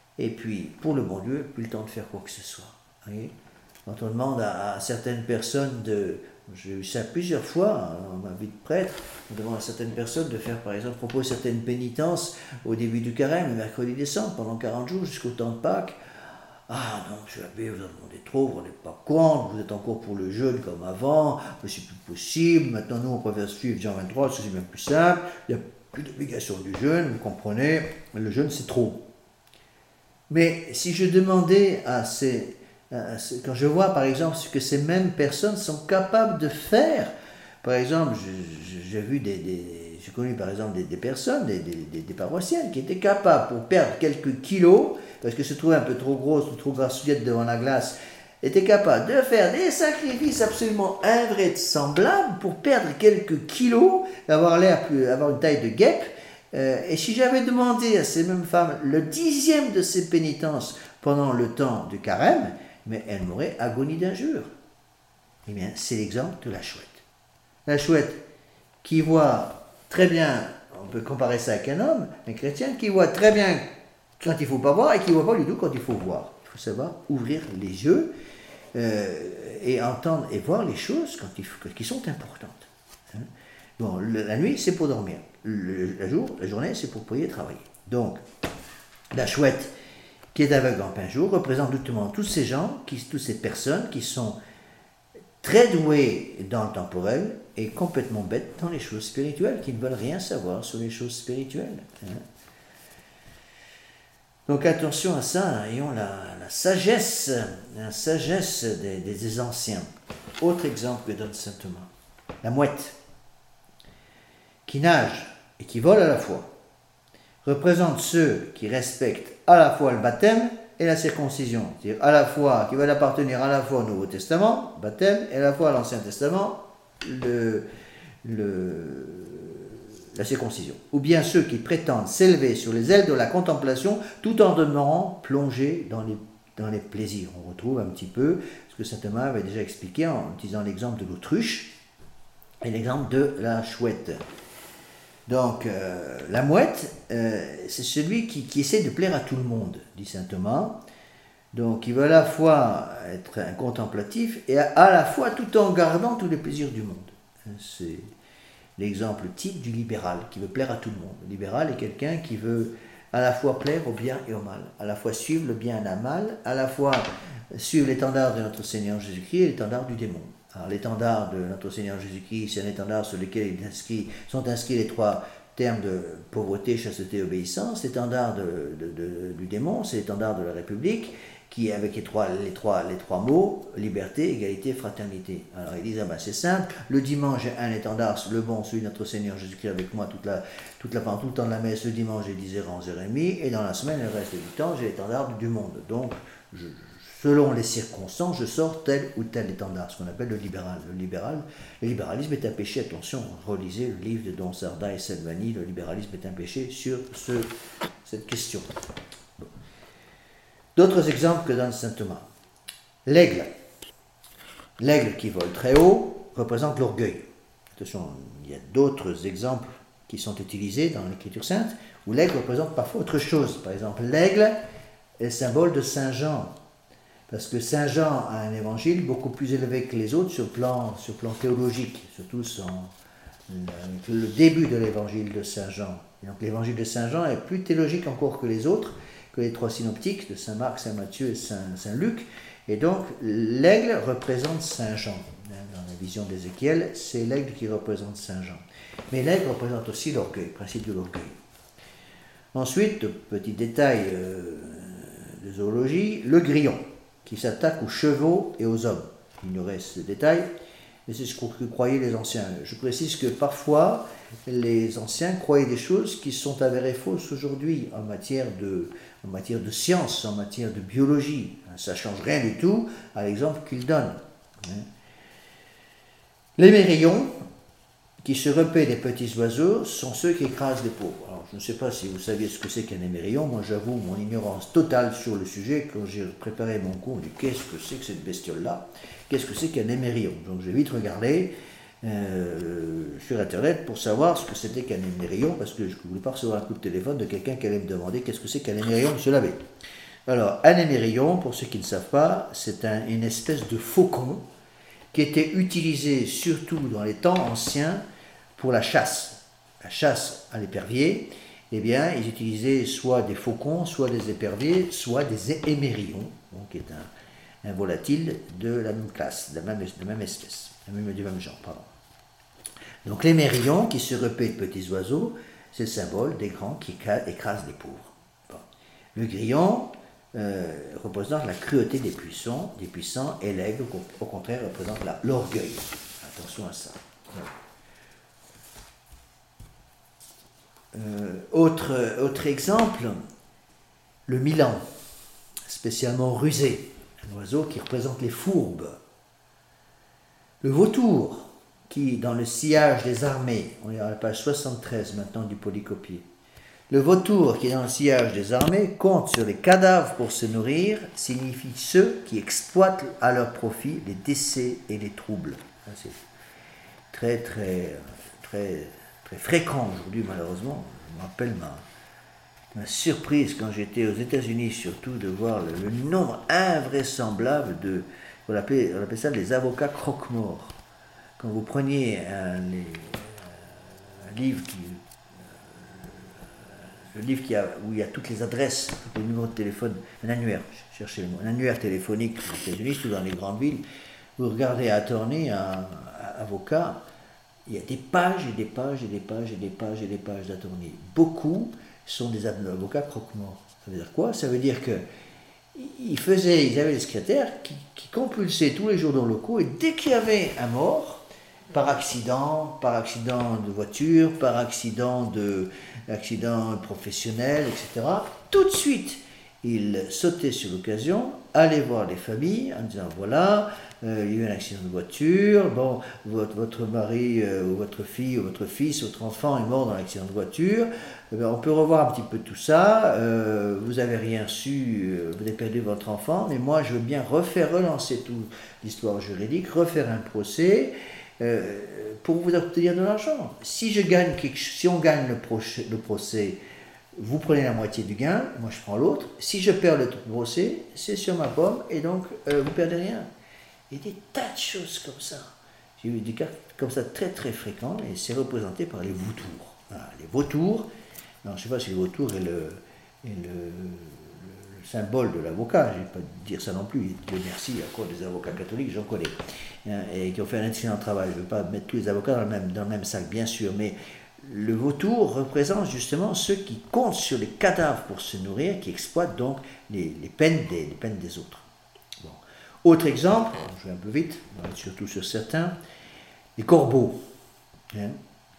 et puis pour le bon Dieu, plus le temps de faire quoi que ce soit. Vous voyez, quand on demande à, à certaines personnes de... J'ai eu ça plusieurs fois dans ma vie de prêtre, on demande à certaines personnes de faire, par exemple, propose certaines pénitences au début du carême, le mercredi décembre, pendant quarante jours, jusqu'au temps de Pâques. Ah non, monsieur l'abbé, vous en demandez trop, vous n'êtes pas compte, vous êtes encore pour le jeûne comme avant, mais c'est plus possible, maintenant nous on préfère suivre Jean vingt-trois, parce que c'est bien plus simple, il n'y a plus d'obligation du jeûne, vous comprenez, le jeûne c'est trop. Mais si je demandais à ces... Quand je vois par exemple ce que ces mêmes personnes sont capables de faire, par exemple, j'ai vu des, des j'ai connu par exemple des, des personnes, des, des, des paroissiennes qui étaient capables pour perdre quelques kilos, parce que se trouvaient un peu trop grosses ou trop grassouillettes devant la glace, étaient capables de faire des sacrifices absolument invraisemblables pour perdre quelques kilos, avoir l'air plus, avoir une taille de guêpe. Euh, et si j'avais demandé à ces mêmes femmes le dixième de ces pénitences pendant le temps du carême, mais elle m'aurait agonie d'injures. Eh bien, c'est l'exemple de la chouette. La chouette qui voit très bien, on peut comparer ça avec un homme, un chrétien, qui voit très bien quand il ne faut pas voir et qui ne voit pas du tout quand il faut voir. Il faut savoir ouvrir les yeux euh, et entendre et voir les choses quand il faut, qui sont importantes. Hein? Bon, le, la nuit, c'est pour dormir. Le, le jour, la journée, c'est pour prier et travailler. Donc, la chouette qui est aveugle en plein jour, représente justement tous ces gens, qui, toutes ces personnes qui sont très douées dans le temporel et complètement bêtes dans les choses spirituelles, qui ne veulent rien savoir sur les choses spirituelles. Hein. Donc attention à ça, ayons la, la sagesse, la sagesse des, des anciens. Autre exemple que donne saint Thomas, la mouette, qui nage et qui vole à la fois, représente ceux qui respectent à la fois le baptême et la circoncision, c'est-à-dire à la fois, qui veulent appartenir à la fois au Nouveau Testament, baptême, et à la fois à l'Ancien Testament, le, le, la circoncision. Ou bien ceux qui prétendent s'élever sur les ailes de la contemplation tout en demeurant plongés dans les, dans les plaisirs. On retrouve un petit peu ce que saint Thomas avait déjà expliqué en utilisant l'exemple de l'autruche et l'exemple de la chouette. Donc, euh, la mouette, euh, c'est celui qui, qui essaie de plaire à tout le monde, dit saint Thomas. Donc, il veut à la fois être un contemplatif et à, à la fois tout en gardant tous les plaisirs du monde. C'est l'exemple type du libéral, qui veut plaire à tout le monde. Le libéral est quelqu'un qui veut à la fois plaire au bien et au mal, à la fois suivre le bien et le mal, à la fois suivre l'étendard de notre Seigneur Jésus-Christ et l'étendard du démon. Alors, l'étendard de notre Seigneur Jésus-Christ, c'est un étendard sur lequel il inscrit, sont inscrits les trois termes de pauvreté, chasteté et obéissance. L'étendard de, de, de, du démon, c'est l'étendard de la République, qui avec les trois, les trois, les trois mots, liberté, égalité, fraternité. Alors ils disent, ah ben c'est simple, le dimanche j'ai un étendard, le bon, celui de notre Seigneur Jésus-Christ avec moi toute la, toute la, tout le temps de la messe, le dimanche j'ai dix heures, onze heures trente, et dans la semaine, le reste du temps, j'ai l'étendard du monde. Donc, je, selon les circonstances, je sors tel ou tel étendard, ce qu'on appelle le libéral. Le, libéral. le libéralisme est un péché, attention, relisez le livre de Don Sarda et Salvani, le libéralisme est un péché sur ce, cette question. Bon. D'autres exemples que donne saint Thomas. L'aigle. L'aigle qui vole très haut représente l'orgueil. Attention, il y a d'autres exemples qui sont utilisés dans l'Écriture sainte, où l'aigle représente parfois autre chose. Par exemple, l'aigle est le symbole de saint Jean. Parce que saint Jean a un évangile beaucoup plus élevé que les autres sur le plan, sur le plan théologique, surtout son, le, le début de l'évangile de saint Jean. Et donc l'évangile de saint Jean est plus théologique encore que les autres, que les trois synoptiques de saint Marc, saint Matthieu et saint, saint Luc. Et donc l'aigle représente saint Jean. Dans la vision d'Ézéchiel, c'est l'aigle qui représente saint Jean. Mais l'aigle représente aussi l'orgueil, le principe de l'orgueil. Ensuite, petit détail euh, de zoologie, le grillon, qui s'attaque aux chevaux et aux hommes. Ignorez ce détail, mais c'est ce que croyaient les anciens. Je précise que parfois, les anciens croyaient des choses qui sont avérées fausses aujourd'hui en matière de, en matière de science, en matière de biologie. Ça ne change rien du tout à l'exemple qu'ils donnent. Les mérillons, qui se repaient des petits oiseaux, sont ceux qui écrasent les pauvres. Alors, je ne sais pas si vous saviez ce que c'est qu'un émérillon. Moi, j'avoue mon ignorance totale sur le sujet. Quand j'ai préparé mon cours, je me dis, qu'est-ce que c'est que cette bestiole-là? Qu'est-ce que c'est qu'un émérillon? Donc, j'ai vite regardé euh, sur Internet pour savoir ce que c'était qu'un émérillon, parce que je ne voulais pas recevoir un coup de téléphone de quelqu'un qui allait me demander qu'est-ce que c'est qu'un émérillon, monsieur l'abbé. Alors, un émerillon, pour ceux qui ne savent pas, c'est un, une espèce de faucon qui était utilisé surtout dans les temps anciens pour la chasse. La chasse à l'épervier, eh bien, ils utilisaient soit des faucons, soit des éperviers, soit des émerillons, donc qui est un, un volatile de la même classe, de la même, de la même espèce, du même genre, pardon. Donc l'émerillon, qui se repaît de petits oiseaux, c'est le symbole des grands qui écrasent les pauvres. Bon. Le grillon euh, représente la cruauté des puissants, des puissants et l'aigle, au contraire, représente l'orgueil. Attention à ça. Euh, autre, autre exemple, le milan, spécialement rusé, un oiseau qui représente les fourbes. Le vautour, qui, dans le sillage des armées, on est à la page soixante-treize maintenant du polycopier, le vautour qui est dans le sillage des armées compte sur les cadavres pour se nourrir, signifie ceux qui exploitent à leur profit les décès et les troubles. C'est très, très, très, très fréquent aujourd'hui, malheureusement. Je me rappelle ma, ma surprise quand j'étais aux États-Unis, surtout de voir le, le nombre invraisemblable de, on appelait, on appelait ça les avocats croque-morts. Quand vous preniez un, les, un livre qui, le livre qui a, où il y a toutes les adresses, tous les numéros de téléphone, un annuaire, cherchez le mot, un annuaire téléphonique aux États-Unis, surtout dans les grandes villes, vous regardez attorney un, un avocat, il y a des pages et des pages et des pages et des pages et des pages d'attorney. Beaucoup sont des avocats croque-morts. Ça veut dire quoi? Ça veut dire que ils faisaient, ils avaient des secrétaires qui, qui compulsaient tous les journaux locaux et dès qu'il y avait un mort, par accident, par accident de voiture, par accident de accident professionnel, et cetera. Tout de suite, il sautait sur l'occasion, allait voir les familles en disant voilà, euh, il y a eu un accident de voiture, bon, votre, votre mari euh, ou votre fille ou votre fils, votre enfant est mort dans l'accident de voiture, eh bien, on peut revoir un petit peu tout ça, euh, vous n'avez rien su, euh, vous avez perdu votre enfant, mais moi je veux bien refaire, relancer toute l'histoire juridique, refaire un procès, Euh, pour vous obtenir de l'argent. Si je gagne quelque, si on gagne le, proche, le procès, vous prenez la moitié du gain, moi je prends l'autre. Si je perds le procès, c'est sur ma pomme et donc euh, vous perdez rien. Il y a des tas de choses comme ça. J'ai eu des cas comme ça très très fréquents et c'est représenté par les vautours. Voilà, les vautours. Non, je ne sais pas si le vautour est le, est le, le symbole de l'avocat. Je ne vais pas dire ça non plus. Dieu merci, il y a encore des avocats catholiques, j'en connais. Et qui ont fait un excellent travail. Je ne veux pas mettre tous les avocats dans le même, dans le même sac, bien sûr, mais le vautour représente justement ceux qui comptent sur les cadavres pour se nourrir, qui exploitent donc les, les, peines, des, les peines des autres. Bon. Autre exemple, je vais un peu vite, surtout sur certains, les corbeaux, hein,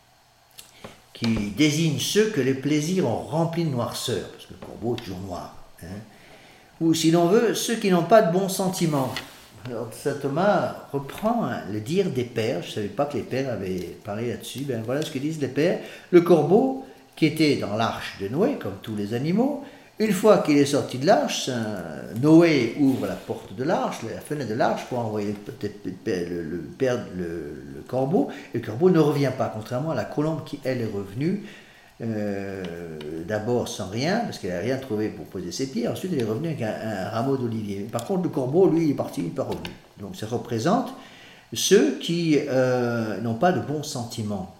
qui désignent ceux que les plaisirs ont remplis de noirceur, parce que le corbeau est toujours noir. Hein, ou si l'on veut, ceux qui n'ont pas de bons sentiments. Alors, saint Thomas reprend hein, le dire des pères. Je ne savais pas que les pères avaient parlé là-dessus. Ben, voilà ce que disent les pères. Le corbeau, qui était dans l'arche de Noé, comme tous les animaux, une fois qu'il est sorti de l'arche, Noé ouvre la porte de l'arche, la fenêtre de l'arche, pour envoyer peut-être le, le, le, le, le corbeau. Et le corbeau ne revient pas, contrairement à la colombe qui, elle, est revenue. Euh, d'abord sans rien, parce qu'elle n'a rien trouvé pour poser ses pieds, ensuite elle est revenue avec un, un rameau d'olivier. Par contre, le corbeau, lui, il est parti, il n'est pas revenu. Donc ça représente ceux qui euh, n'ont pas de bons sentiments.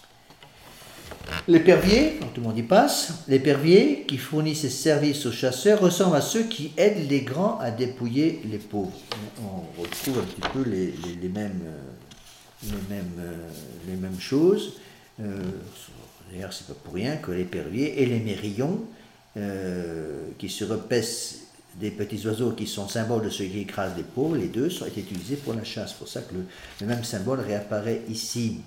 L'épervier, tout le monde y passe, l'épervier qui fournit ses services aux chasseurs ressemble à ceux qui aident les grands à dépouiller les pauvres. On retrouve un petit peu les, les, les, mêmes, les, mêmes, les mêmes choses. Euh, D'ailleurs, c'est pas pour rien que l'épervier et les mérillons, euh, qui se repaissent des petits oiseaux qui sont symboles de ceux qui écrasent les pauvres, les deux sont été utilisés pour la chasse. C'est pour ça que le, le même symbole réapparaît ici.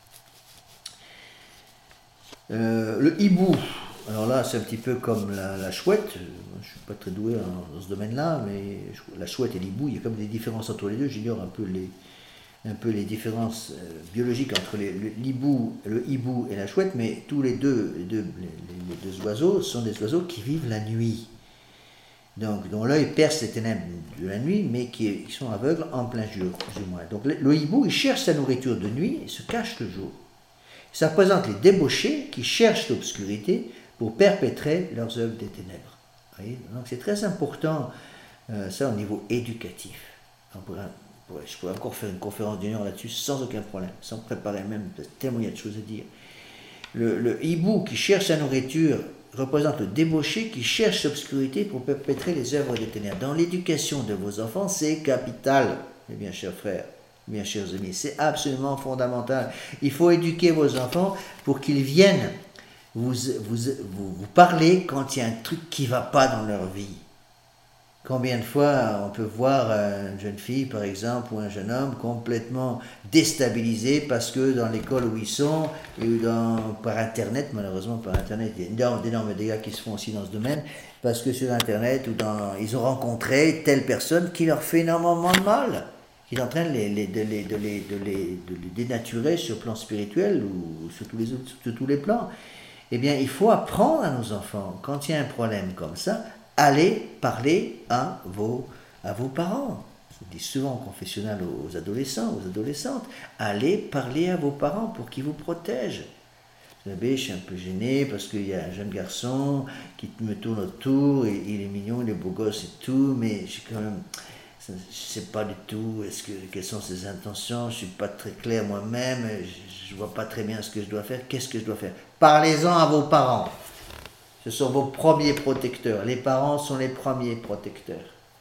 Euh, le hibou, alors là, c'est un petit peu comme la, la chouette. Je ne suis pas très doué dans, dans ce domaine-là, mais la chouette et l'hibou, il y a comme des différences entre les deux. J'ignore un peu les. un peu les différences euh, biologiques entre les, le, l'hibou, le hibou et la chouette, mais tous les deux, les deux, les, les deux oiseaux sont des oiseaux qui vivent la nuit, donc dont l'œil perce les ténèbres de la nuit, mais qui, qui sont aveugles en plein jour, plus ou moins. Donc le, le hibou, il cherche sa nourriture de nuit et se cache le jour. Ça représente les débauchés qui cherchent l'obscurité pour perpétrer leurs œuvres des ténèbres. Vous voyez, donc c'est très important, euh, ça au niveau éducatif. On pourrait, on pourrait, je pourrais encore faire une conférence d'une heure là-dessus sans aucun problème, sans préparer même, tellement il y a de choses à dire. Le, le hibou qui cherche sa nourriture représente le débauché qui cherche l'obscurité pour perpétrer les œuvres des ténèbres. Dans l'éducation de vos enfants, c'est capital, mes bien chers frères, mes bien chers amis, c'est absolument fondamental. Il faut éduquer vos enfants pour qu'ils viennent vous, vous, vous, vous parler quand il y a un truc qui ne va pas dans leur vie. Combien de fois on peut voir une jeune fille, par exemple, ou un jeune homme complètement déstabilisé parce que dans l'école où ils sont, ou dans, par Internet, malheureusement par Internet, il y a d'énormes, d'énormes dégâts qui se font aussi dans ce domaine, parce que sur Internet, ou dans, ils ont rencontré telle personne qui leur fait énormément de mal, qui est en train de les, les, de, les, de, les, de, les, de les dénaturer sur le plan spirituel ou sur tous les, autres, sur tous les plans. Eh bien, il faut apprendre à nos enfants, quand il y a un problème comme ça, allez parler à vos, à vos parents. Je dis souvent au confessionnal aux adolescents, aux adolescentes, allez parler à vos parents pour qu'ils vous protègent. Vous savez, je suis un peu gêné parce qu'il y a un jeune garçon qui me tourne autour, et il est mignon, il est beau gosse et tout, mais je suis quand même, je ne sais pas du tout est-ce que, quelles sont ses intentions, je ne suis pas très clair moi-même, je ne vois pas très bien ce que je dois faire, qu'est-ce que je dois faire. Parlez-en à vos parents. Ce sont vos premiers protecteurs. Les parents sont les premiers protecteurs.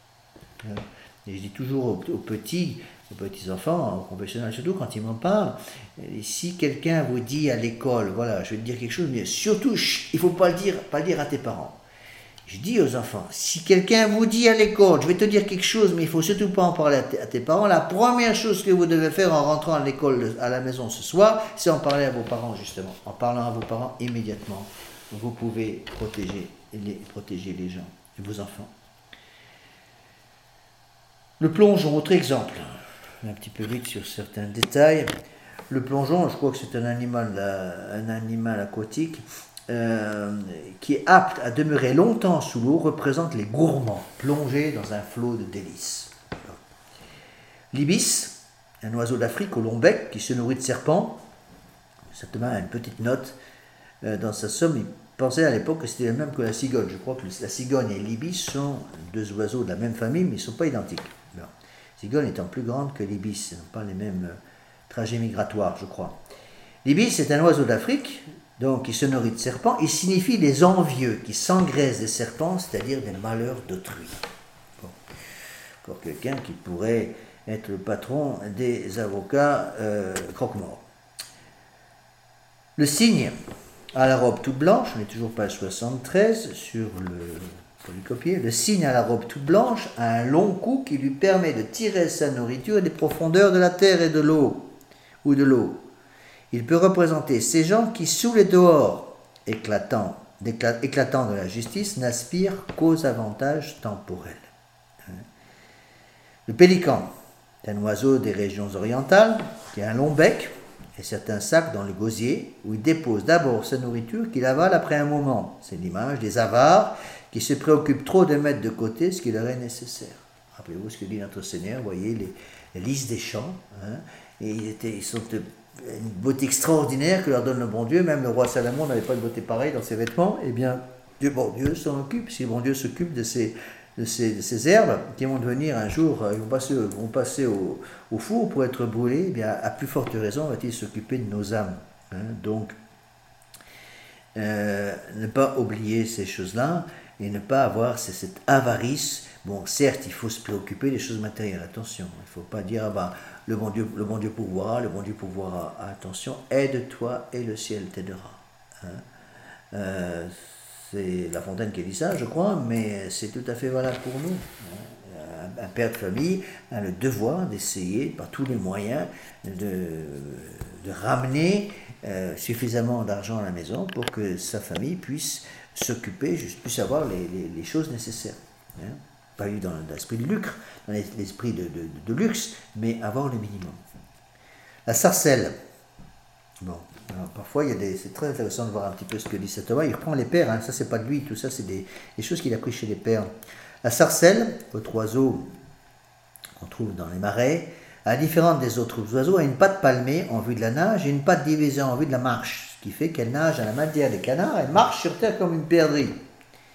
Et je dis toujours aux, aux petits, aux petits enfants, aux confessionnels surtout, quand ils m'en parlent, si quelqu'un vous dit à l'école, voilà, je vais te dire quelque chose, mais surtout, chut, il ne faut pas le dire, pas le dire à tes parents. Je dis aux enfants, si quelqu'un vous dit à l'école, je vais te dire quelque chose, mais il ne faut surtout pas en parler à, t- à tes parents, la première chose que vous devez faire en rentrant à l'école, à la maison ce soir, c'est en parler à vos parents, justement. En parlant à vos parents immédiatement. Vous pouvez protéger les, protéger les gens, vos enfants. Le plongeon, autre exemple, un petit peu vite sur certains détails. Le plongeon, je crois que c'est un animal, un animal aquatique euh, qui est apte à demeurer longtemps sous l'eau, représente les gourmands plongés dans un flot de délices. L'ibis, un oiseau d'Afrique au long bec qui se nourrit de serpents, certainement a une petite note dans sa somme. Il pensait à l'époque que c'était le même que la cigogne. Je crois que la cigogne et l'ibis sont deux oiseaux de la même famille, mais ils ne sont pas identiques. Non. La cigogne étant plus grande que l'ibis, ils n'ont pas les mêmes trajets migratoires, je crois. L'ibis est un oiseau d'Afrique, donc qui se nourrit de serpents. Il signifie les envieux qui s'engraissent des serpents, c'est-à-dire des malheurs d'autrui. Bon. Encore quelqu'un qui pourrait être le patron des avocats euh, croque-morts. Le cygne à la robe toute blanche, on est toujours page soixante-treize sur le polycopier. Le cygne à la robe toute blanche a un long cou qui lui permet de tirer sa nourriture des profondeurs de la terre et de l'eau, ou de l'eau. Il peut représenter ces gens qui, sous les dehors éclatants, éclatants de la justice, n'aspirent qu'aux avantages temporels. Le pélican est un oiseau des régions orientales qui a un long bec et certains sacs dans le gosier où il dépose d'abord sa nourriture qu'il avale après un moment. C'est l'image des avares qui se préoccupent trop de mettre de côté ce qui leur est nécessaire. Rappelez-vous ce que dit notre Seigneur, voyez les, les lys des champs, hein, et ils, étaient, ils sont de une beauté extraordinaire que leur donne le bon Dieu. Même le roi Salomon n'avait pas de beauté pareille dans ses vêtements. Eh bien, Dieu, bon Dieu s'en occupe, si le bon Dieu s'occupe de ces, de, ces, de ces herbes qui vont devenir un jour, ils vont passer, vont passer au, au four pour être brûlés, eh bien, à plus forte raison va-t-il s'occuper de nos âmes. Hein. Donc, euh, ne pas oublier ces choses-là et ne pas avoir cette avarice. Bon, certes, il faut se préoccuper des choses matérielles, attention. Il ne faut pas dire, ah ben, le bon Dieu, le bon Dieu pourvoira, le bon Dieu pourvoira. Attention, aide-toi et le ciel t'aidera. Hein. Euh, c'est La Fontaine qui dit ça, je crois, mais c'est tout à fait valable pour nous. Hein. Un père de famille a le devoir d'essayer, par tous les moyens, de, de ramener euh, suffisamment d'argent à la maison pour que sa famille puisse s'occuper, puisse avoir les, les, les choses nécessaires. Hein. Pas eu dans l'esprit du lucre, dans l'esprit de, de, de luxe, mais avoir le minimum. La sarcelle. Bon, alors parfois, il y a des, c'est très intéressant de voir un petit peu ce que dit saint Thomas. Il reprend les pères, hein, ça c'est pas de lui, tout ça c'est des, des choses qu'il a pris chez les pères. La sarcelle, autre oiseau qu'on trouve dans les marais, à la différence des autres oiseaux, a une patte palmée en vue de la nage et une patte divisée en vue de la marche, ce qui fait qu'elle nage à la manière des canards, elle marche sur terre comme une perdrix.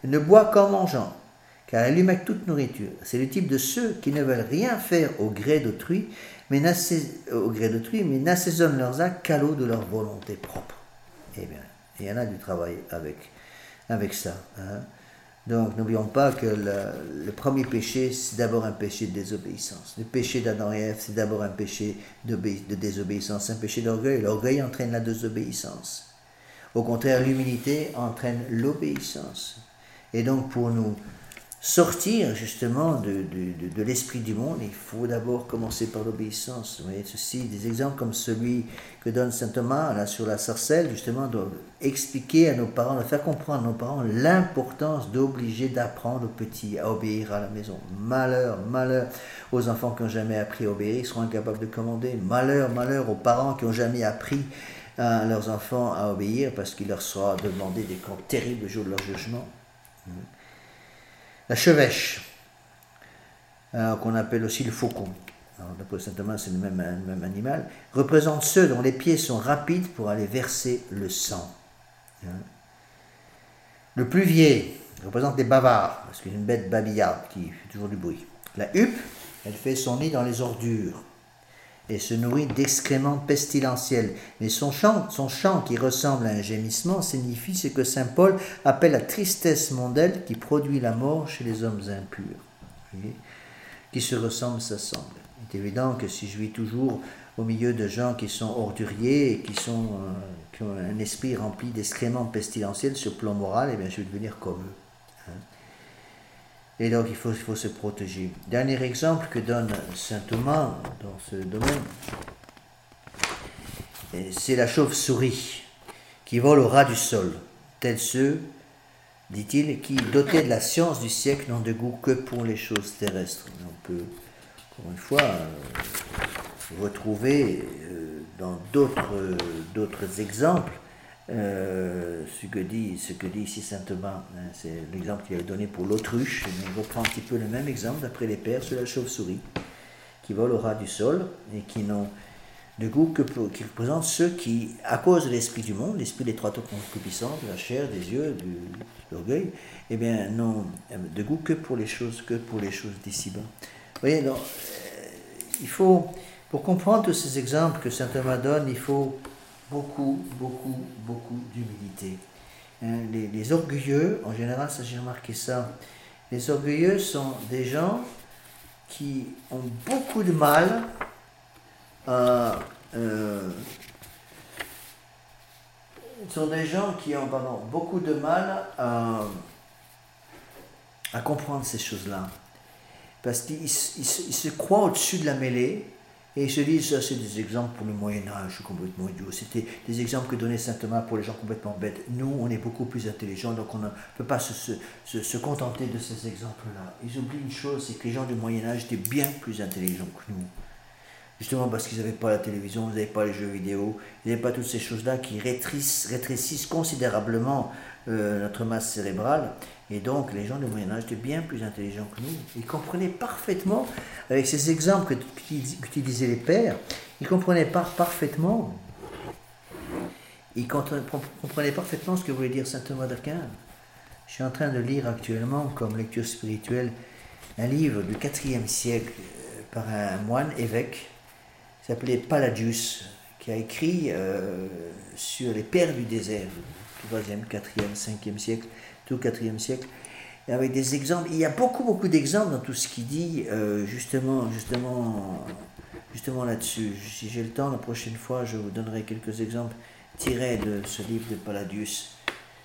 ne boit qu'en mangeant, car elle lui met toute nourriture. C'est le type de ceux qui ne veulent rien faire au gré d'autrui, mais au gré d'autrui, mais n'assaisonnent leurs actes qu'à l'eau de leur volonté propre. Eh bien, il y en a du travail avec, avec ça. Hein. Donc, n'oublions pas que le, le premier péché, c'est d'abord un péché de désobéissance. Le péché d'Adam et Ève, c'est d'abord un péché de désobéissance, un péché d'orgueil. L'orgueil entraîne la désobéissance. Au contraire, l'humilité entraîne l'obéissance. Et donc, pour nous sortir justement de, de, de, de l'esprit du monde, il faut d'abord commencer par l'obéissance. Vous voyez, ceci, des exemples comme celui que donne saint Thomas là, sur la sarcelle, justement, doivent expliquer à nos parents, de faire comprendre à nos parents l'importance d'obliger, d'apprendre aux petits à obéir à la maison. Malheur, malheur aux enfants qui n'ont jamais appris à obéir, ils seront incapables de commander. Malheur, malheur aux parents qui n'ont jamais appris à leurs enfants à obéir, parce qu'il leur sera demandé des comptes terribles le jour de leur jugement. La chevêche, qu'on appelle aussi le faucon, d'après saint Thomas c'est le même, le même animal, représente ceux dont les pieds sont rapides pour aller verser le sang. Le pluvier représente les bavards, parce qu'il est une bête babillarde qui fait toujours du bruit. La huppe, elle fait son nid dans les ordures et se nourrit d'excréments pestilentiels. Mais son chant, son chant qui ressemble à un gémissement signifie ce que saint Paul appelle la tristesse mondaine qui produit la mort chez les hommes impurs. Voyez, qui se ressemblent, s'assemblent. Il est évident que si je vis toujours au milieu de gens qui sont orduriers et qui, sont, euh, qui ont un esprit rempli d'excréments pestilentiels sur le plan moral, eh bien, je vais devenir comme eux. Hein. Et donc, il faut, il faut se protéger. Dernier exemple que donne saint Thomas dans ce domaine, c'est la chauve-souris qui vole au ras du sol, tels ceux, dit-il, qui, dotés de la science du siècle, n'ont de goût que pour les choses terrestres. On peut, encore une fois, euh, retrouver euh, dans d'autres, euh, d'autres exemples Euh, ce, que dit, ce que dit ici saint Thomas, hein, c'est l'exemple qu'il avait donné pour l'autruche. On reprend un petit peu le même exemple d'après les pères sur la chauve-souris qui vole au ras du sol et qui n'ont de goût que pour, qui représentent ceux qui, à cause de l'esprit du monde, l'esprit des trois concupiscences, de la chair, des yeux, du, de l'orgueil, eh bien, n'ont de goût que pour les choses, que pour les choses d'ici-bas. Vous voyez, donc, euh, il faut, pour comprendre tous ces exemples que saint Thomas donne, il faut beaucoup, beaucoup, beaucoup d'humilité. Hein, les, les orgueilleux, en général, ça j'ai remarqué ça, les orgueilleux sont des gens qui ont beaucoup de mal à... Euh, sont des gens qui ont pardon, beaucoup de mal à, à comprendre ces choses-là. Parce qu'ils ils, ils se croient au-dessus de la mêlée. Et ils se disent, ça c'est des exemples pour le Moyen-Âge, complètement idiots. C'était des exemples que donnait saint Thomas pour les gens complètement bêtes. Nous, on est beaucoup plus intelligents, donc on ne peut pas se, se, se contenter de ces exemples-là. Ils oublient une chose, c'est que les gens du Moyen-Âge étaient bien plus intelligents que nous. Justement parce qu'ils n'avaient pas la télévision, ils n'avaient pas les jeux vidéo, ils n'avaient pas toutes ces choses-là qui rétrécissent, rétrécissent considérablement euh, notre masse cérébrale. Et donc, les gens du Moyen-Âge étaient bien plus intelligents que nous. Ils comprenaient parfaitement, avec ces exemples qu'utilisaient les pères, ils comprenaient par, parfaitement, ils comprenaient parfaitement ce que voulait dire saint Thomas d'Aquin. Je suis en train de lire actuellement, comme lecture spirituelle, un livre du quatrième siècle par un moine évêque, qui s'appelait Palladius, qui a écrit euh, sur les pères du désert, troisième, quatrième, cinquième siècle, tout le quatrième siècle, et avec des exemples. Il y a beaucoup, beaucoup d'exemples dans tout ce qu'il dit, euh, justement, justement, justement là-dessus. Si j'ai le temps, la prochaine fois, je vous donnerai quelques exemples tirés de ce livre de Palladius.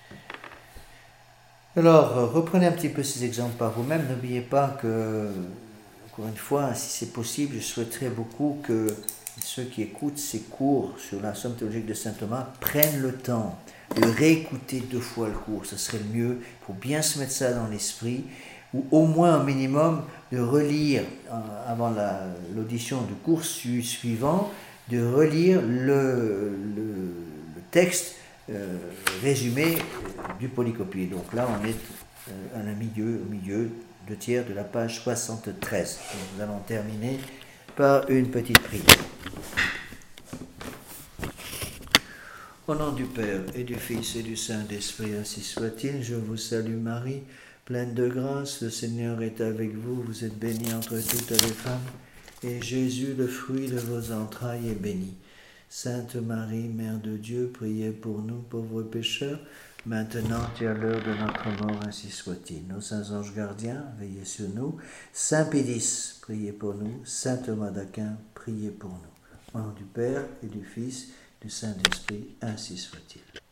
Alors, reprenez un petit peu ces exemples par vous-même. N'oubliez pas que, encore une fois, si c'est possible, je souhaiterais beaucoup que ceux qui écoutent ces cours sur la somme théologique de saint Thomas prennent le temps de réécouter deux fois le cours, ce serait le mieux, pour bien se mettre ça dans l'esprit, ou au moins un minimum de relire, euh, avant la, l'audition du cours su, suivant, de relire le, le, le texte euh, résumé du polycopier. Donc là, on est euh, à la milieu, au milieu, deux tiers de la page soixante-treize. Donc nous allons terminer par une petite prière. Au nom du Père et du Fils et du Saint-Esprit, ainsi soit-il. Je vous salue Marie, pleine de grâce, le Seigneur est avec vous. Vous êtes bénie entre toutes les femmes, et Jésus, le fruit de vos entrailles, est béni. Sainte Marie, Mère de Dieu, priez pour nous pauvres pécheurs, maintenant et à l'heure de notre mort, ainsi soit-il. Nos saints anges gardiens, veillez sur nous. Saint Pédis, priez pour nous. Saint Thomas d'Aquin, priez pour nous. Au nom du Père et du Fils du Saint-Esprit, ainsi soit-il.